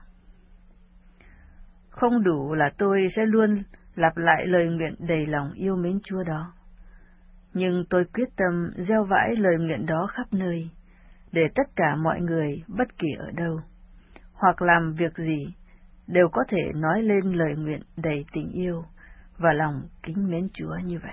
Không đủ là tôi sẽ luôn lặp lại lời nguyện đầy lòng yêu mến Chúa đó, nhưng tôi quyết tâm gieo vãi lời nguyện đó khắp nơi, để tất cả mọi người bất kỳ ở đâu, hoặc làm việc gì, đều có thể nói lên lời nguyện đầy tình yêu và lòng kính mến Chúa như vậy.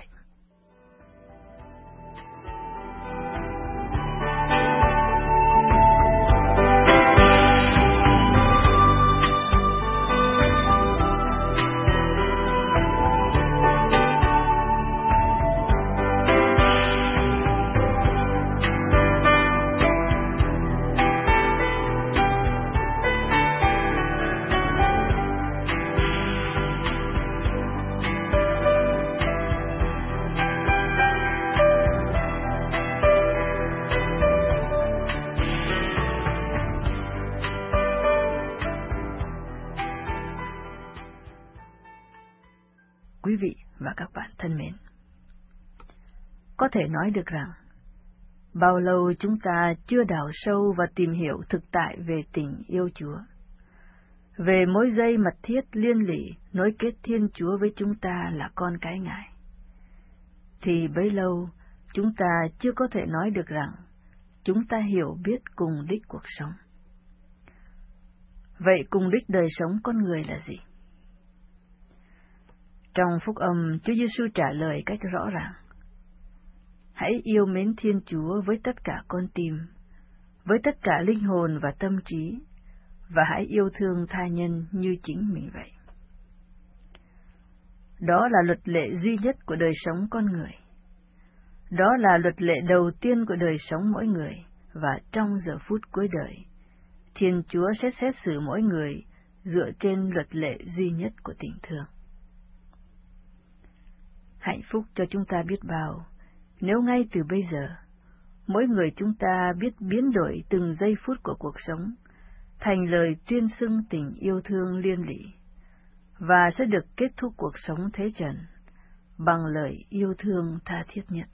Quý vị và các bạn thân mến, có thể nói được rằng, bao lâu chúng ta chưa đào sâu và tìm hiểu thực tại về tình yêu Chúa, về mối dây mật thiết liên lỉ nối kết Thiên Chúa với chúng ta là con cái Ngài, thì bấy lâu chúng ta chưa có thể nói được rằng chúng ta hiểu biết cùng đích cuộc sống. Vậy cùng đích đời sống con người là gì? Trong phúc âm, Chúa Giêsu trả lời cách rõ ràng: Hãy yêu mến Thiên Chúa với tất cả con tim, với tất cả linh hồn và tâm trí, và hãy yêu thương tha nhân như chính mình vậy. Đó là luật lệ duy nhất của đời sống con người. Đó là luật lệ đầu tiên của đời sống mỗi người, và trong giờ phút cuối đời, Thiên Chúa sẽ xét xử mỗi người dựa trên luật lệ duy nhất của tình thương. Hạnh phúc cho chúng ta biết bao nếu ngay từ bây giờ, mỗi người chúng ta biết biến đổi từng giây phút của cuộc sống thành lời tuyên xưng tình yêu thương liên lỉ, và sẽ được kết thúc cuộc sống thế trần bằng lời yêu thương tha thiết nhất.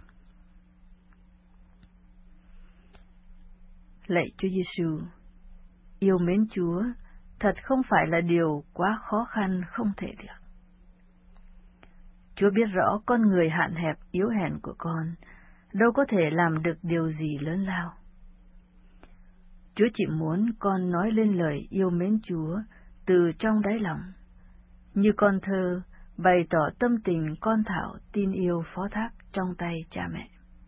Lạy Chúa Giêsu, yêu mến Chúa thật không phải là điều quá khó khăn không thể được. Chúa biết rõ con người hạn hẹp yếu hèn của con đâu có thể làm được điều gì lớn lao. Chúa chỉ muốn con nói lên lời yêu mến Chúa từ trong đáy lòng, như con thơ bày tỏ tâm tình con Thảo tin yêu phó thác trong tay cha mẹ.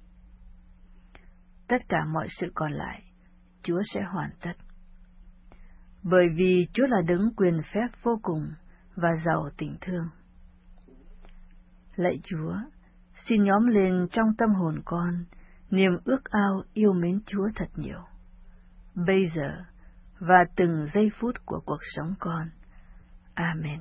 Tất cả mọi sự còn lại, Chúa sẽ hoàn tất. Bởi vì Chúa là đấng quyền phép vô cùng và giàu tình thương. Lạy Chúa, xin nhóm lên trong tâm hồn con niềm ước ao yêu mến Chúa thật nhiều, bây giờ và từng giây phút của cuộc sống con. Amen.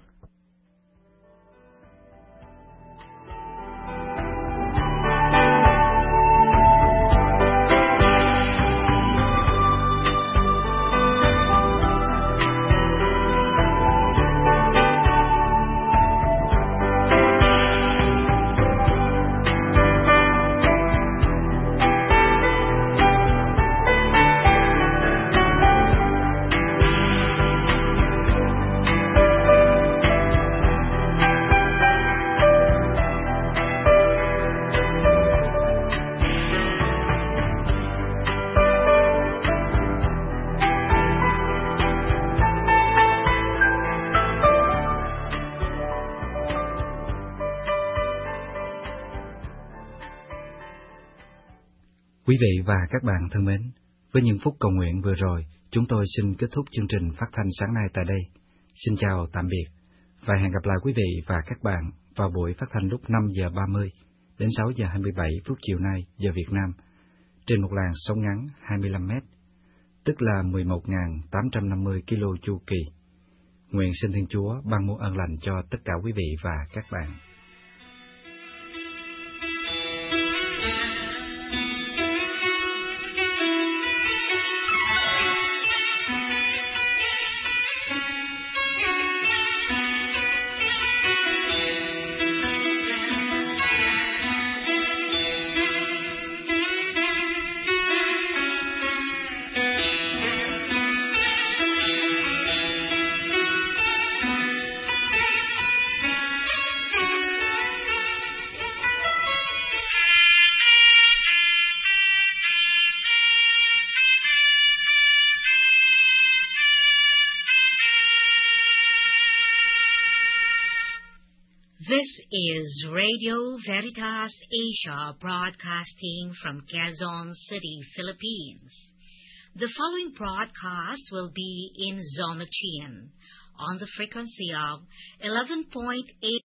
Quý vị và các bạn thân mến, với những phút cầu nguyện vừa rồi, chúng tôi xin kết thúc chương trình phát thanh sáng nay tại đây. Xin chào tạm biệt, và hẹn gặp lại quý vị và các bạn vào buổi phát thanh lúc năm giờ ba mươi đến sáu giờ hai mươi bảy phút chiều nay giờ Việt Nam, trên một làn sóng ngắn hai mươi lăm mét, tức là mười một nghìn tám trăm năm mươi ki lô chu kỳ. Nguyện xin Thiên Chúa ban muôn ơn lành cho tất cả quý vị và các bạn. This is Radio Veritas Asia, broadcasting from Quezon City, Philippines. The following broadcast will be in Zomachian on the frequency of eleven point eight